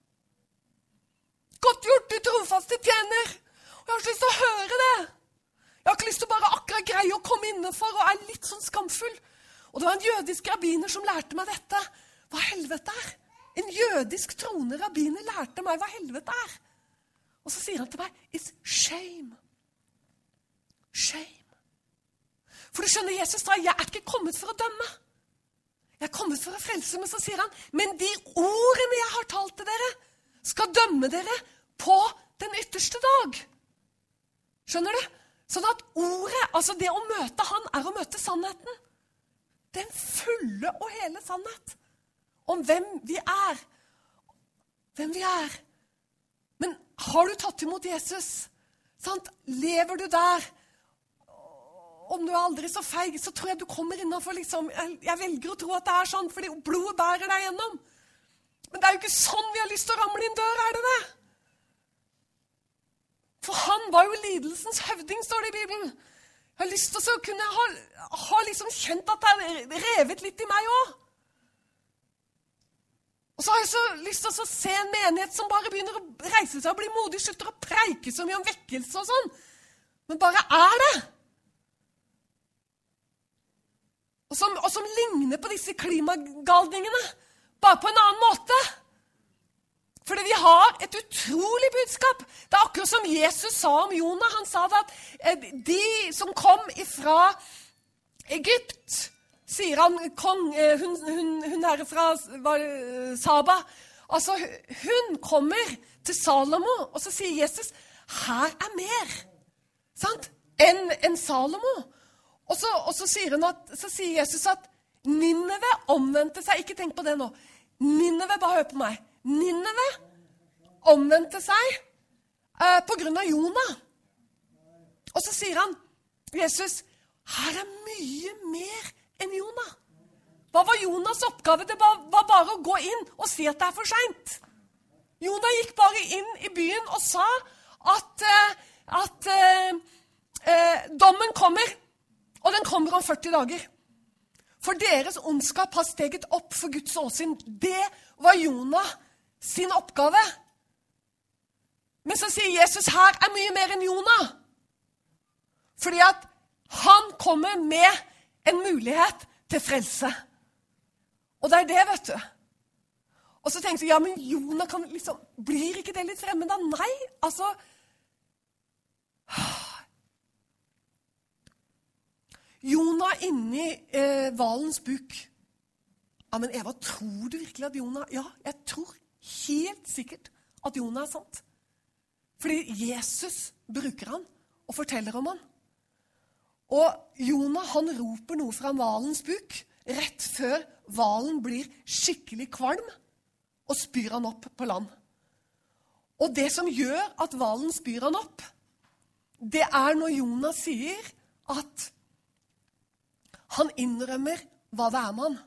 Godt gjort, du trofaste tjener. Og jeg har ikke lyst til å høre det. Jeg har ikke lyst til å bare akkurat greie å komme innenfor, og er litt sånn skamfull. Og det var en jødisk rabbiner som lærte meg dette. Hva helvete er? En jødisk troende rabbiner lærte meg hva helvete er. Og så sier han til meg, it's shame. Shame. For du skjønner, Jesus sa, jeg er ikke kommet for å dømme. Jeg er kommet for å frelse, men så sier han, men de ordene jeg har talt til dere, skal dømme dere på den ytterste dag. Skjønner du? Sånn at ordet, altså det å møte han, er å møte sannheten. Den fulle og hele sannhet. Om hvem vi er. Hvem vi er. Men har du tatt imot Jesus? Sant? Lever du der? Om du er aldri så feig, så tror jeg du kommer innenfor liksom, jeg, jeg velger å tro at det er sånn, fordi blodet bærer deg gjennom. Men det er jo ikke sånn vi har lyst til å ramle inn dør, er det det? For han var jo lidelsens høvding, står det i Bibelen. Jeg har lyst til å kunne ha, ha liksom kjent at det er revet litt i meg også. Og så har jeg så lyst til å se en menighet som bare begynner å reise seg og bli modig, slutter å preike så mye om vekkelse og sånn. Men bare er det. Og som, og som ligner på disse klimagalningene, bare på en annen måte. Fordi vi har et utrolig budskap. Det er akkurat som Jesus sa om Jonah. Han sa det at de som kom ifra Egypt, sier han, kong, hun, hun, hun her fra Saba, altså hun kommer til Salomo, og så sier Jesus, her er mer, sant, enn en Salomo. Og så, og så, sier han at, så sier Jesus at Nineve omvendte seg, ikke tenk på det nå, Nineve, bare hør på meg, Nineve omvendte seg uh, på grunn av Jonah. Og så sier han, Jesus, her er mye mer enn Jonah. Hva var Jonas oppgave? Det var, var bare å gå inn og si at det er for sent. Jonah gikk bare inn i byen og sa at, uh, at uh, uh, dommen kommer, og den kommer om førti dager. For deres ondskap har steget opp for Guds åsyn. Det var Jonah sin oppgave. Men så sier Jesus, her er mye mer enn Jonah. Fordi at han kommer med en mulighet til frelse. Og det er det, vet du. Og så tenkte jeg, ja, men Jonah kan liksom, blir ikke det litt fremmed da? Nei, altså... Jonah inni eh, valens buk. Ja, men Eva, tror du virkelig at Jonah... Ja, jeg tror helt sikkert at Jonah er sant. Fordi Jesus bruker han og forteller om han. Og Jonah, han roper noe fra valens buk rett før valen blir skikkelig kvalm og spyr han opp på land. Og det som gjør at valen spyr han opp, det er når Jonas sier at han innrømmer hva det er med han.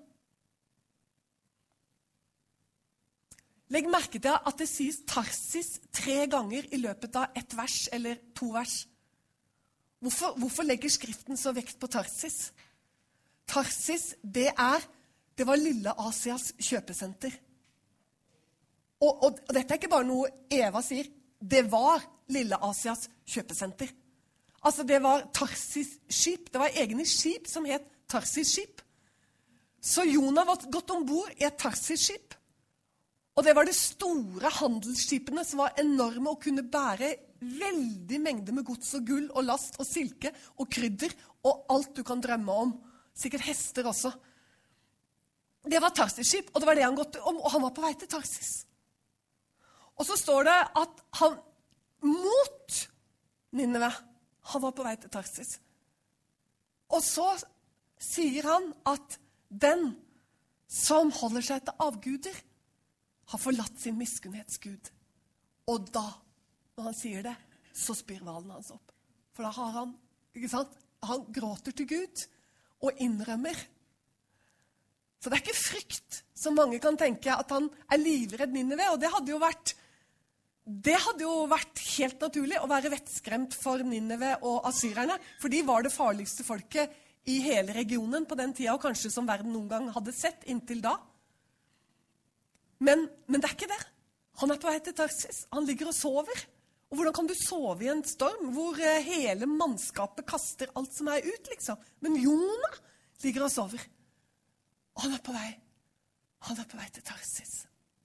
Legg merke til at det sies Tarsis tre ganger i løpet av ett vers eller to vers. Hvorfor, hvorfor legger skriften så vekt på Tarsis? Tarsis, det er, det var lille Asias kjøpesenter. Og, og, og dette er ikke bare noe Eva sier, det var lille Asias kjøpesenter. Altså det var Tarsis skip, det var egne skip som het Tarsis skip. Så Jonah var gått ombord i et Tarsis skip. Og det var de store handelsskipene som var enorme og kunne bære veldig mengder med gods og gull og last og silke og krydder og alt du kan drømme om. Sikkert hester også. Det var Tarsis-skip, og det var det han gått om, og han var på vei til Tarsis. Og så står det at han mot Nineve, han var på vei til Tarsis. Og så sier han at den som holder seg til avguder, har forlatt sin miskunnhetsgud. Og da, når han sier det, så spyr hvalen hans opp. For da har han, ikke sant? Han gråter til Gud og innrømmer. Så det er ikke frykt, som mange kan tenke, at han er livredd Nineve, og det hadde jo vært, det hadde jo vært helt naturlig å være vettskremt for Nineve og assyrerne, for de var det farligste folket i hele regionen på den tida, og kanskje som verden noen gang hadde sett inntil da. Men, men det er ikke det. Han er på vei til Tarsis. Han ligger og sover. Og hvordan kan du sove i en storm hvor hele mannskapet kaster alt som er ut, liksom? Men Jonah ligger og sover. Og han er på vei. Han er på vei til Tarsis.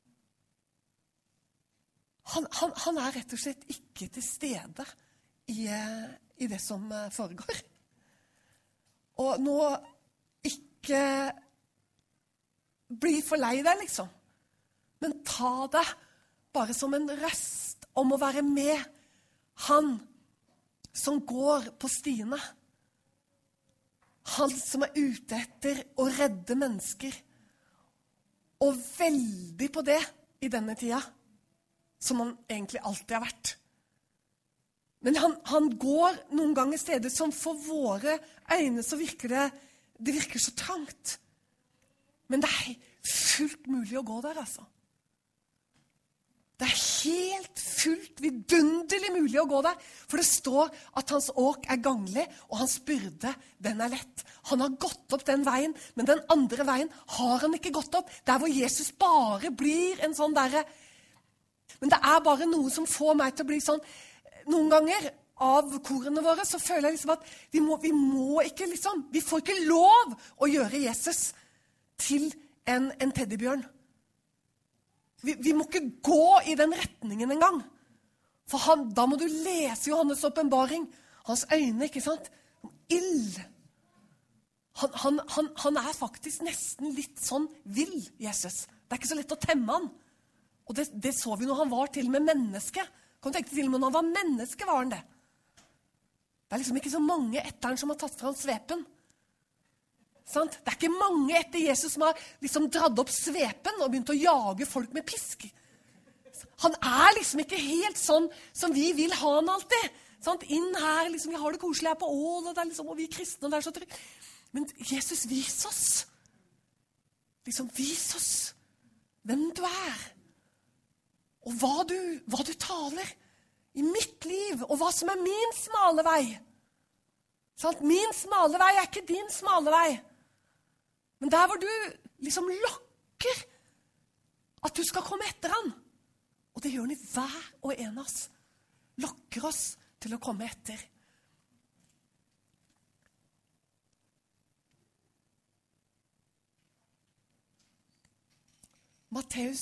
Han, han, han er rett og slett ikke til stede i, i det som foregår. Og nå ikke bli for lei deg, liksom. Men ta det bare som en rest om å være med han som går på stiene. Han som er ute etter å redde mennesker. Og veldig på det i denne tida, som han egentlig alltid har vært. Men han, han går noen ganger steder som for våre øyne så virker det, det virker så trangt. Men det er fullt mulig å gå der, altså. Det er helt fullt vidunderlig mulig å gå der, for det står at hans åk er ganglig, og hans byrde, den er lett. Han har gått opp den veien, men den andre veien har han ikke gått opp, der hvor Jesus bare blir en sånn derre. Men det er bare noe som får meg til å bli sånn, noen ganger av korene våre, så føler jeg liksom at vi må, vi må ikke liksom, vi får ikke lov å gjøre Jesus til en, en teddybjørn. Vi, vi må ikke gå i den retningen en gang. For han, da må du lese Johannes åpenbaring. Hans øyne, ikke sant? Ild. Han, han, han, han er faktisk nesten litt sånn vill, Jesus. Det er ikke så lett å temme han. Og det, det så vi når han var til med menneske. Kan du tenke til og med når han var menneske, var han det. Det er liksom ikke så mange etter han som har tatt fram svepen. Sant? Det er ikke mange etter Jesus som har liksom dratt opp svepen og begynt å jage folk med pisk. Han er liksom ikke helt sånn som vi vil ha han alltid. Sant? Inn her, liksom, vi har det koselig her på Ål, og, det er liksom, og vi er kristne, og det er så trygt. Men Jesus, vis oss. Liksom, vis oss hvem du er. Og hva du, hva du taler i mitt liv, og hva som er min smale vei. Sant? Min smale vei er ikke din smale vei. Men der hvor du liksom lokker at du skal komme etter han, og det gjør han i hver og en av oss, lokker oss til å komme etter. Matteus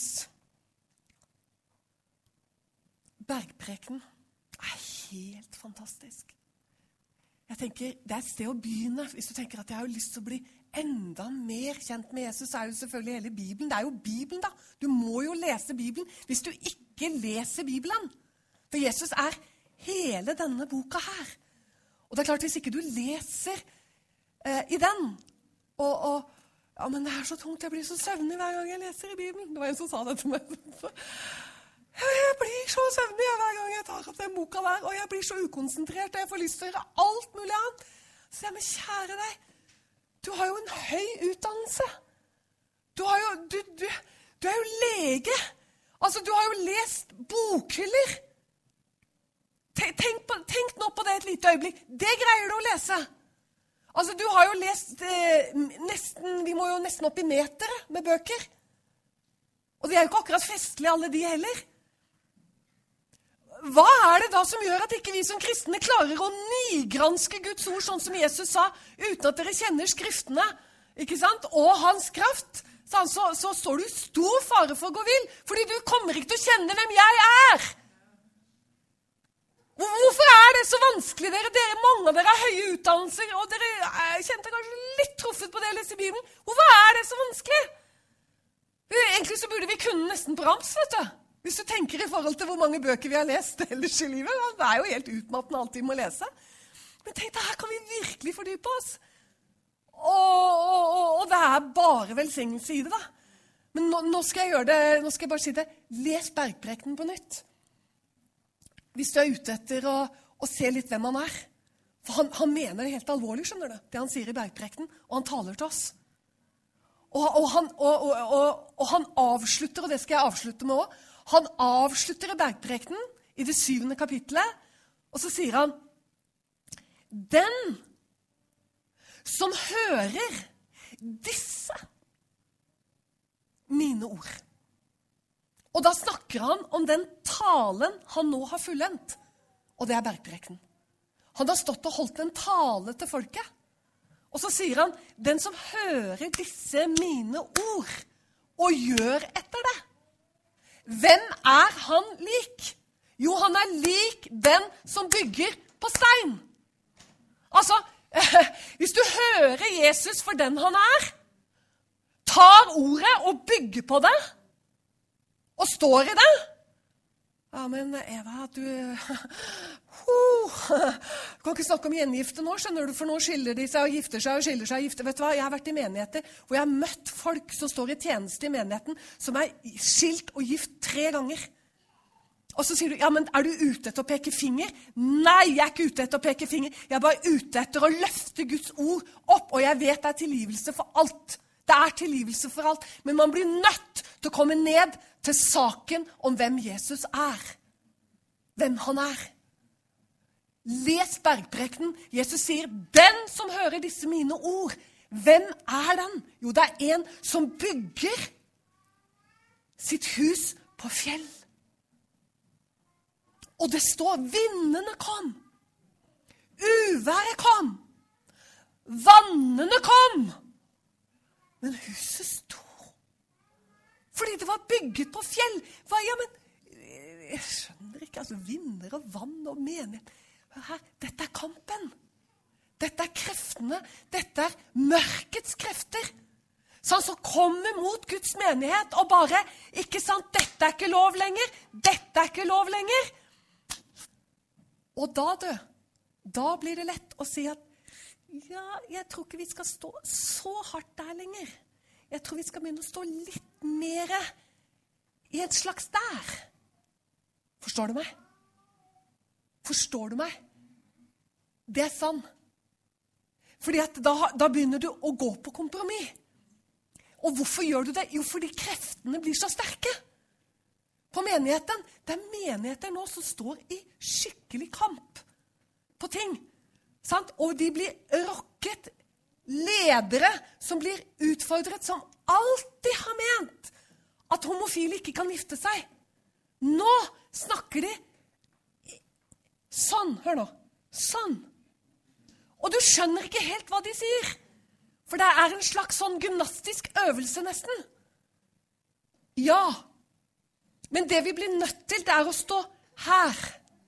bergpreken er helt fantastisk. Jeg tenker, det er et sted å begynne, hvis du tenker at jeg har lyst til å bli enda mer kjent med Jesus, så er jo selvfølgelig hele Bibelen. Det er jo Bibelen da. Du må jo lese Bibelen hvis du ikke leser Bibelen. For Jesus er hele denne boka her. Og det er klart, hvis ikke du leser eh, i den, og, og ja, men det er så tungt, jeg blir så søvnig hver gang jeg leser i Bibelen. Det var en som sa det til meg. Jeg blir så søvnig hver gang jeg tar tar opp den boka der, og jeg blir så ukonsentrert, og jeg får lyst til å gjøre alt mulig annet. Så jeg, men kjære deg, du har jo en høy utdannelse. Du, har jo, du, du, du er jo lege. Altså, du har jo lest bokhyller. Tenk, på, tenk nå på det et lite øyeblikk. Det greier du å lese. Altså, du har jo lest eh, nesten, vi må jo nesten opp i meter med bøker. Og de er jo ikke akkurat festlige alle de heller. Hva er det da som gjør at ikke vi som kristne klarer å nigranske Guds ord, sånn som Jesus sa, uten at dere kjenner skriftene, ikke sant? Og hans kraft, så, så, så står du i stor fare for å gå vill, fordi du kommer ikke til å kjenne hvem jeg er. Hvorfor er det så vanskelig, dere? dere mange av dere har høye utdannelser, og dere kjente kanskje litt truffet på det å lese Bibelen. Hvorfor er det så vanskelig? Egentlig så burde vi kunne nesten på rams, vet du. Hvis du tenker i forhold til hvor mange bøker vi har lest ellers i livet, det er jo helt utmattende alt vi må lese. Men tenk deg, her kan vi virkelig fordype oss. Og, og, og, og det er bare velsignelse i det da. Men nå, nå skal jeg gjøre det, nå skal jeg bare si det. Les Bergprekenen på nytt. Hvis du er ute etter å, å se litt hvem han er. For han, han mener det helt alvorlig, skjønner du, det han sier i Bergprekenen, og han taler til oss. Og, og, han, og, og, og, og han avslutter, og det skal jeg avslutte med også, han avslutter i Bergprekenen i det syvende kapittelet, og så sier han, den som hører disse mine ord. Og da snakker han om den talen han nå har fullendt, og det er Bergprekenen. Han har stått og holdt en tale til folket, og så sier han, den som hører disse mine ord, og gjør etter det, hvem er han lik? Jo, han er lik den som bygger på stein. Altså, hvis du hører Jesus for den han er, tar ordet og bygger på det, og står i det. Ja, men Eva, du... Uh, kan ikke snakke om gjengifte nå, skjønner du, for nå skiller de seg og gifter seg og skiller seg og gifter. Vet du hva, jeg har vært i menigheter hvor jeg har møtt folk som står i tjeneste i menigheten, som er skilt og gift tre ganger. Og så sier du, ja, men er du ute etter å peke finger? Nei, jeg er ikke ute etter å peke finger. Jeg er bare ute etter å løfte Guds ord opp, og jeg vet det er tilgivelse for alt. Det er tilgivelse for alt, men man blir nødt til å komme ned til saken om hvem Jesus er. Hvem han er. Les Bergprekenen. Jesus sier, den som hører disse mine ord, hvem er den? Jo, det er en som bygger sitt hus på fjell. Og det står, vindene kom, uværet kom, vannene kom, men huset sto. Fordi det var bygget på fjell. Hva, ja, men, jeg skjønner ikke, altså vinder og vann og menighet. Her, dette er kampen. Dette er kreftene. Dette er mørkets krefter. Sånn som kommer mot Guds menighet og bare, ikke sant, dette er ikke lov lenger. Dette er ikke lov lenger. Og da, du, da blir det lett å si at, ja, jeg tror ikke vi skal stå så hardt der lenger. Jeg tror vi skal begynne å stå litt mer i et slags der. Forstår du meg? Forstår du meg? Det er sann. Fordi at da, da begynner du å gå på kompromiss. Og hvorfor gjør du det? Jo, fordi kreftene blir så sterke. På menigheten, det er menigheter nå som står i skikkelig kamp på ting. Sant? Og de blir rokket. Ledere som blir utfordret, som alltid har ment at homofile ikke kan gifte seg. Nå snakker de sånn, hør nå, sånn. Og du skjønner ikke helt hva de sier, for det er en slags sånn gymnastisk øvelse nesten. Ja, men det vi blir nødt til, det er å stå her.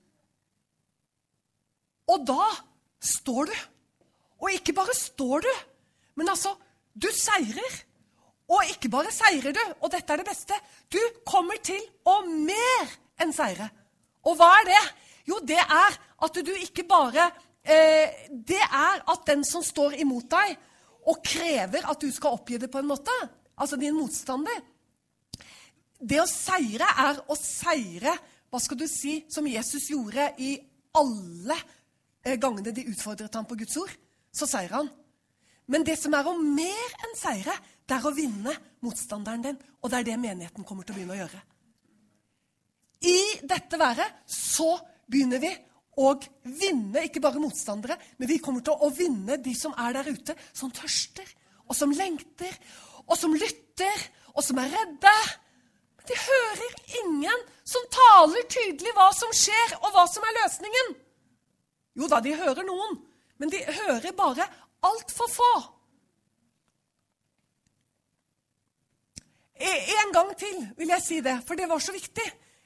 Og da står du. Og ikke bare står du, men altså, du seirer. Og ikke bare seirer du, og dette er det beste, du kommer til å mer enn seire. Og hva er det? Jo, det er at du ikke bare, eh, det er at den som står imot deg, og krever at du skal oppgi det på en måte, altså din motstander, det å seire er å seire hva skal du si, som Jesus gjorde i alle gangene de utfordret ham på Guds ord, så seier han. Men det som er å mer enn seire, det er å vinne motstanderen din, og det er det menigheten kommer til å begynne å gjøre. I dette været så begynner vi å vinne, ikke bare motstandere, men vi kommer til å vinne de som er der ute, som tørster, og som lengter, og som lytter, og som er redde. Men de hører ingen som taler tydelig hva som skjer, og hva som er løsningen. Jo da, de hører noen, men de hører bare alt for få. En gang til vil jeg si det, for det var så viktig.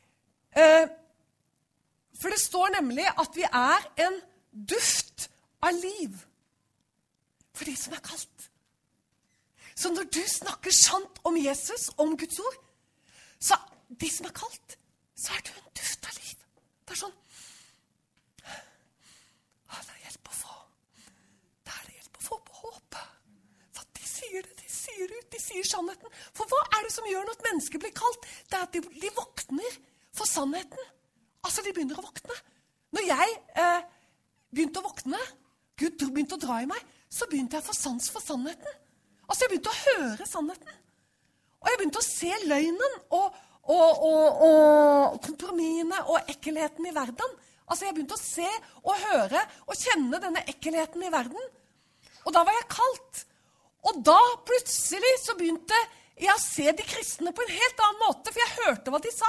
For det står nemlig at vi er en duft av liv for de som er kalt. Så når du snakker sant om Jesus, om Guds ord, så de som er kalt, så er du en duft av liv. Det er sånn, ah, det er hjelp å få. Det er det hjelp å få på håp. Så de sier det, de sier det ut, de sier sannheten. For hva er det som gjør når et menneske blir kalt? Det er at de, de våkner for sannheten. Altså, de begynner å våkne. Når jeg eh, begynte å våkne, Gud begynte å dra i meg, så begynte jeg å få sans for sannheten. Altså, jeg begynte å høre sannheten. Og jeg begynte å se løgnen og, og, og, og kompromissene og ekkelheten i verden. Altså, jeg begynte å se og høre og kjenne denne ekkelheten i verden. Og da var jeg kalt. Og da plutselig så begynte jeg å se de kristne på en helt annen måte, for jeg hørte hva de sa.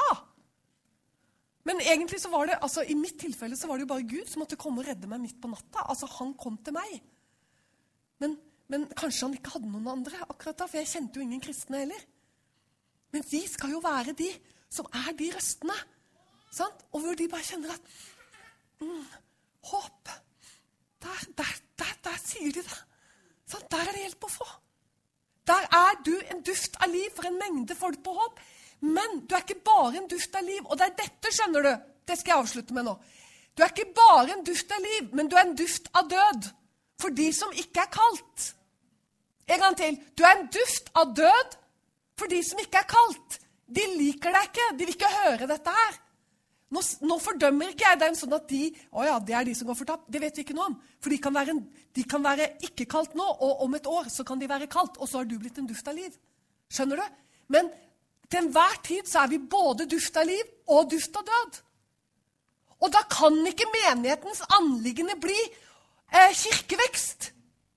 Men egentlig så var det, altså i mitt tilfelle så var det jo bare Gud som måtte komme og redde meg midt på natta. Altså, han kom til meg. Men Men kanskje han ikke hadde noen andre akkurat da, for jeg kjente jo ingen kristne heller. Men vi skal jo være de som er de røstene, sant? Og hvor de bare kjenner at, mm, håp, der, der, der, der sier de det. Sant? Der er det hjelp å få. Der er du en duft av liv for en mengde folk på håp. Men du er ikke bare en duft av liv, og det er dette, skjønner du. Det skal jeg avslutte med nå. Du er ikke bare en duft av liv, men du er en duft av død. For de som ikke er kalt. En gang til. Du er en duft av død for de som ikke er kalt. De liker deg ikke. De vil ikke høre dette her. Nå, nå fordømmer ikke jeg dem sånn at de, å ja, det er de som går fortapt. Det vet vi ikke noe om. For de kan være, de kan være ikke kalt nå, og om et år så kan de være kalt, og så har du blitt en duft av liv. Skjønner du? Men til enhver tid så er vi både duft av liv og duft av død. Og da kan ikke menighetens anliggende bli Eh, kirkevekst.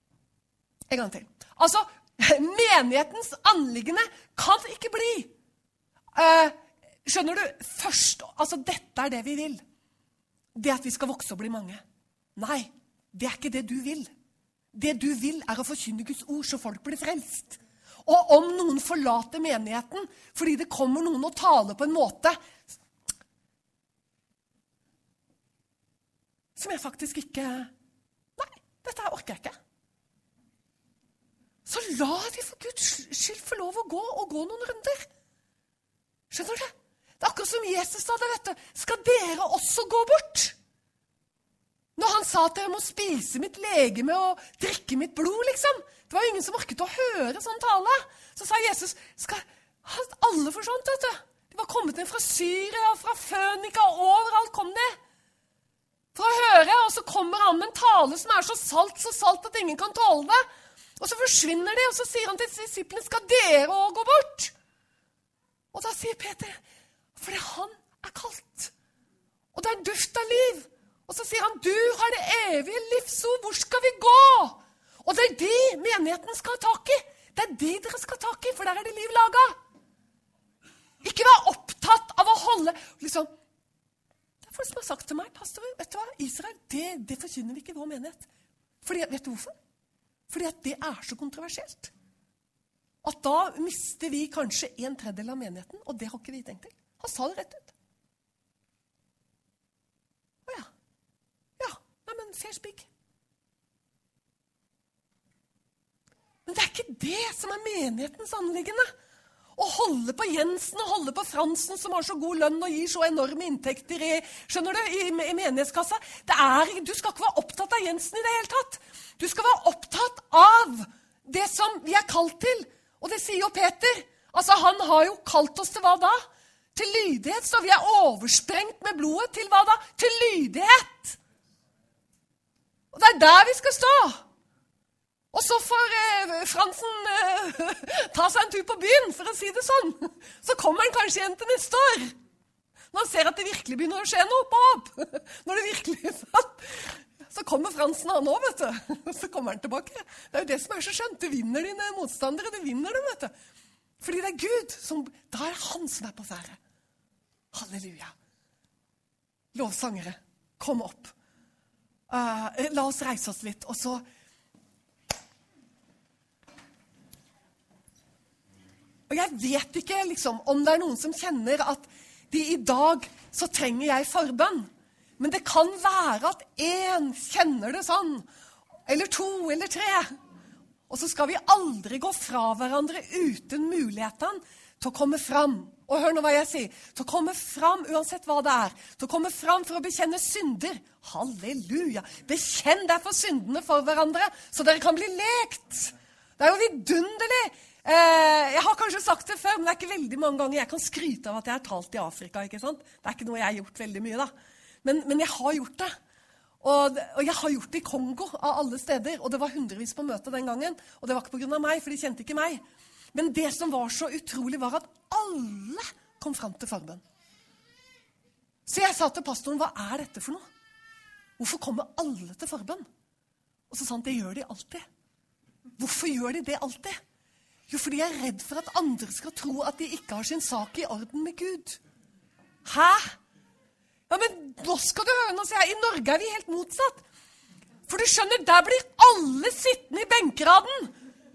En gang til. Altså, menighetens anliggende kan ikke bli. Eh, skjønner du? Først, altså dette er det vi vil. Det at vi skal vokse og bli mange. Nei, det er ikke det du vil. Det du vil er å forkynne Guds ord så folk blir frelst. Og om noen forlater menigheten fordi det kommer noen og taler på en måte som jeg faktisk ikke... Dette her orker jeg ikke. Så la de for Guds skyld få lov å gå og gå noen runder. Skjønner du? Det er akkurat som Jesus sa det, vet du. Skal dere også gå bort? Når han sa at dere må spise mitt legeme og drikke mitt blod, liksom. Det var jo ingen som orket å høre sånn tale. Så sa Jesus, skal alle for sånt, vet du. De var kommet inn fra Syria, fra Fønika, overalt kom de. For å høre, og så kommer han med en tale som er så salt, så salt at ingen kan tåle det. Og så forsvinner de, og så sier han til disiplene, skal dere også gå bort? Og da sier Peter, fordi han er kalt. Og det er en duft av liv. Og så sier han, du har det evige livsord, hvor skal vi gå? Og det er de menigheten skal ha tak i. Det er de dere skal ha tak i, for der er det liv laget. Ikke vær opptatt av å holde, liksom, folk som har sagt til meg, pastor, vet du hva, Israel, det, det forkynner vi ikke i vår menighet. Fordi, vet du hvorfor? Fordi at det er så kontroversielt. At da mister vi kanskje en tredjedel av menigheten, og det har ikke vi tenkt til. Han sa det rett ut. Å ja. Ja, nei, men fair speak. Men det er ikke det som er menighetens anliggende. Å holde på Jensen og holde på Fransen som har så god lønn og gir så enorme inntekter i, skjønner du, i, i menighetskassa. Det er, du skal ikke være opptatt av Jensen i det hele tatt. Du skal være opptatt av det som vi er kalt til. Og det sier jo Peter. Altså, han har jo kalt oss til hva da? Til lydighet, så vi er oversprengt med blodet. Til hva da? Til lydighet. Og det er der vi skal stå. Og så får eh, Fransen eh, ta seg en tur på byen, for å si det sånn. Så kommer han kanskje igjen til neste år. Når han ser at det virkelig begynner å skje noe på opp. Når det virkelig sant. Så kommer Fransen han også, vet du. Så kommer han tilbake. Det er jo det som er så skjønt. Du vinner dine motstandere, du vinner dem, vet du. Fordi det er Gud som, da er han som er på ferde. Halleluja. Lovsangere, kom opp. Uh, la oss reise oss litt, og så Og jeg vet ikke liksom, om det er noen som kjenner at de i dag så trenger jeg forbønn. Men det kan være at en kjenner det sånn, eller to, eller tre. Og så skal vi aldri gå fra hverandre uten muligheten til å komme fram. Og hør nå hva jeg sier. Til å komme fram uansett hva det er. Til å komme fram for å bekjenne synder. Halleluja. Bekjenn deg for syndene for hverandre, så dere kan bli lekt. Det er jo vidunderlig. Eh, jeg har kanskje sagt det før, men det er ikke veldig mange ganger jeg kan skryte av at jeg har talt i Afrika, ikke sant? Det er ikke noe jeg har gjort veldig mye da. Men, men jeg har gjort det. Og, og jeg har gjort det i Kongo, av alle steder. Og det var hundrevis på møte den gangen. Og det var ikke på grunn av meg, for de kjente ikke meg. Men det som var så utrolig var at alle kom fram til forbønn. Så jeg sa til pastoren, hva er dette for noe? Hvorfor kommer alle til forbønn? Og så sa han, det gjør de alltid. Hvorfor gjør de det alltid? Jo, fordi jeg er redd for at andre skal tro at de ikke har sin sak i orden med Gud. Hæ? Ja, men nå skal du høre, nå sier jeg, i Norge er vi helt motsatt. For du skjønner, der blir alle sittende i benkeraden.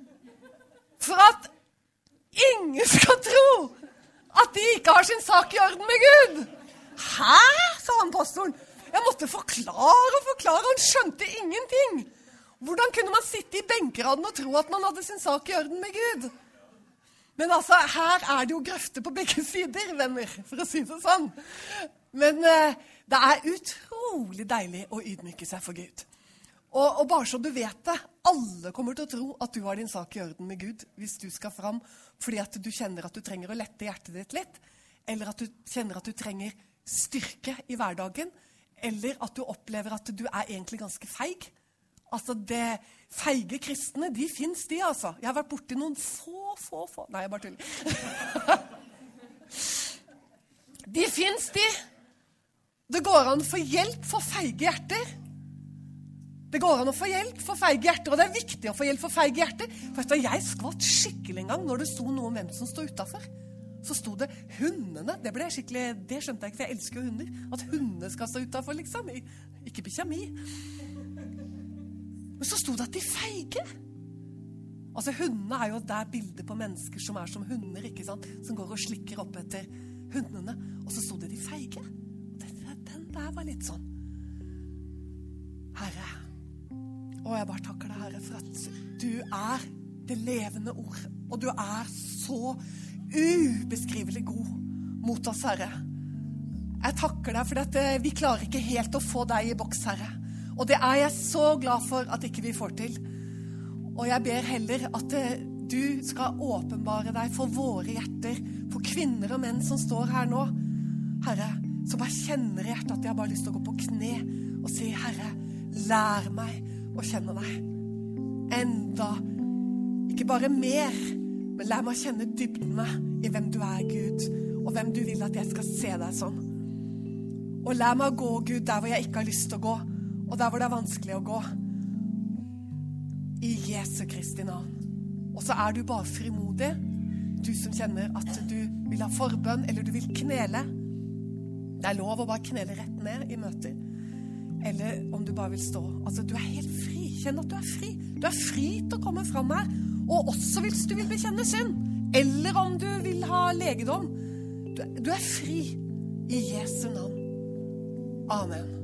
For at ingen skal tro at de ikke har sin sak i orden med Gud. Hæ? Sa han pastoren. Jeg måtte forklare og forklare, han skjønte ingenting. Hvordan kunne man sitte i benkeraden og tro at man hadde sin sak i orden med Gud? Men altså, her er det jo grøfter på begge sider, venner, for å si det sånn. Men eh, det er utrolig deilig å ydmyke seg for Gud. Og, og bare så du vet det, alle kommer til å tro at du har din sak i orden med Gud, hvis du skal fram, fordi at du kjenner at du trenger å lette hjertet ditt litt, eller at du kjenner at du trenger styrke i hverdagen, eller at du opplever at du er egentlig ganske feig. Altså, det feige kristne, de finnes de, altså. Jeg har vært borti noen få, få, få. Nei, jeg bare tuller. De finnes de. Det går an å få hjelp for feige hjerter. Det går an å få hjelp for feige hjerter, og det er viktig å få hjelp for feige hjerter. For vet du, jeg skvatt skikkelig en gang når det sto noe om hvem som stod utenfor. Så sto det hundene. Det ble skikkelig, det skjønte jeg ikke, for jeg elsker jo hunder. At hundene skal stå utenfor, liksom. Ikke bikkja mi. Men så stod det at de feige. Altså, hundene er jo der bildet på mennesker som er som hunder, ikke sant? Som går og slikker opp etter hundene. Og så stod det de feige. Den, den der var litt sånn. Herre, og jeg bare takker deg, Herre, for at du er det levende ord. Og du er så ubeskrivelig god mot oss, Herre. Jeg takker deg for at vi klarer ikke helt å få deg i boks, Herre. Og det er jeg så glad for at ikke vi får til. Og jeg ber heller at du skal åpenbare deg for våre hjerter, for kvinner og menn som står her nå. Herre, så bare kjenner i hjertet at jeg har bare lyst til å gå på kne og si, Herre, lær meg å kjenne deg. Enda, ikke bare mer, men lær meg å kjenne dybdene i hvem du er, Gud, og hvem du vil at jeg skal se deg som. Og lær meg å gå, Gud, der hvor jeg ikke har lyst til å gå, og der hvor det er vanskelig å gå. I Jesu Kristi navn. Og så er du bare frimodig, du som kjenner at du vil ha forbønn, eller du vil knele. Det er lov å bare knele rett ned i møter. Eller om du bare vil stå. Altså, du er helt fri. Kjenn at du er fri. Du er fri til å komme fram her. Og også hvis du vil bekjenne synd. Eller om du vil ha legedom. Du, du er fri i Jesu navn. Amen.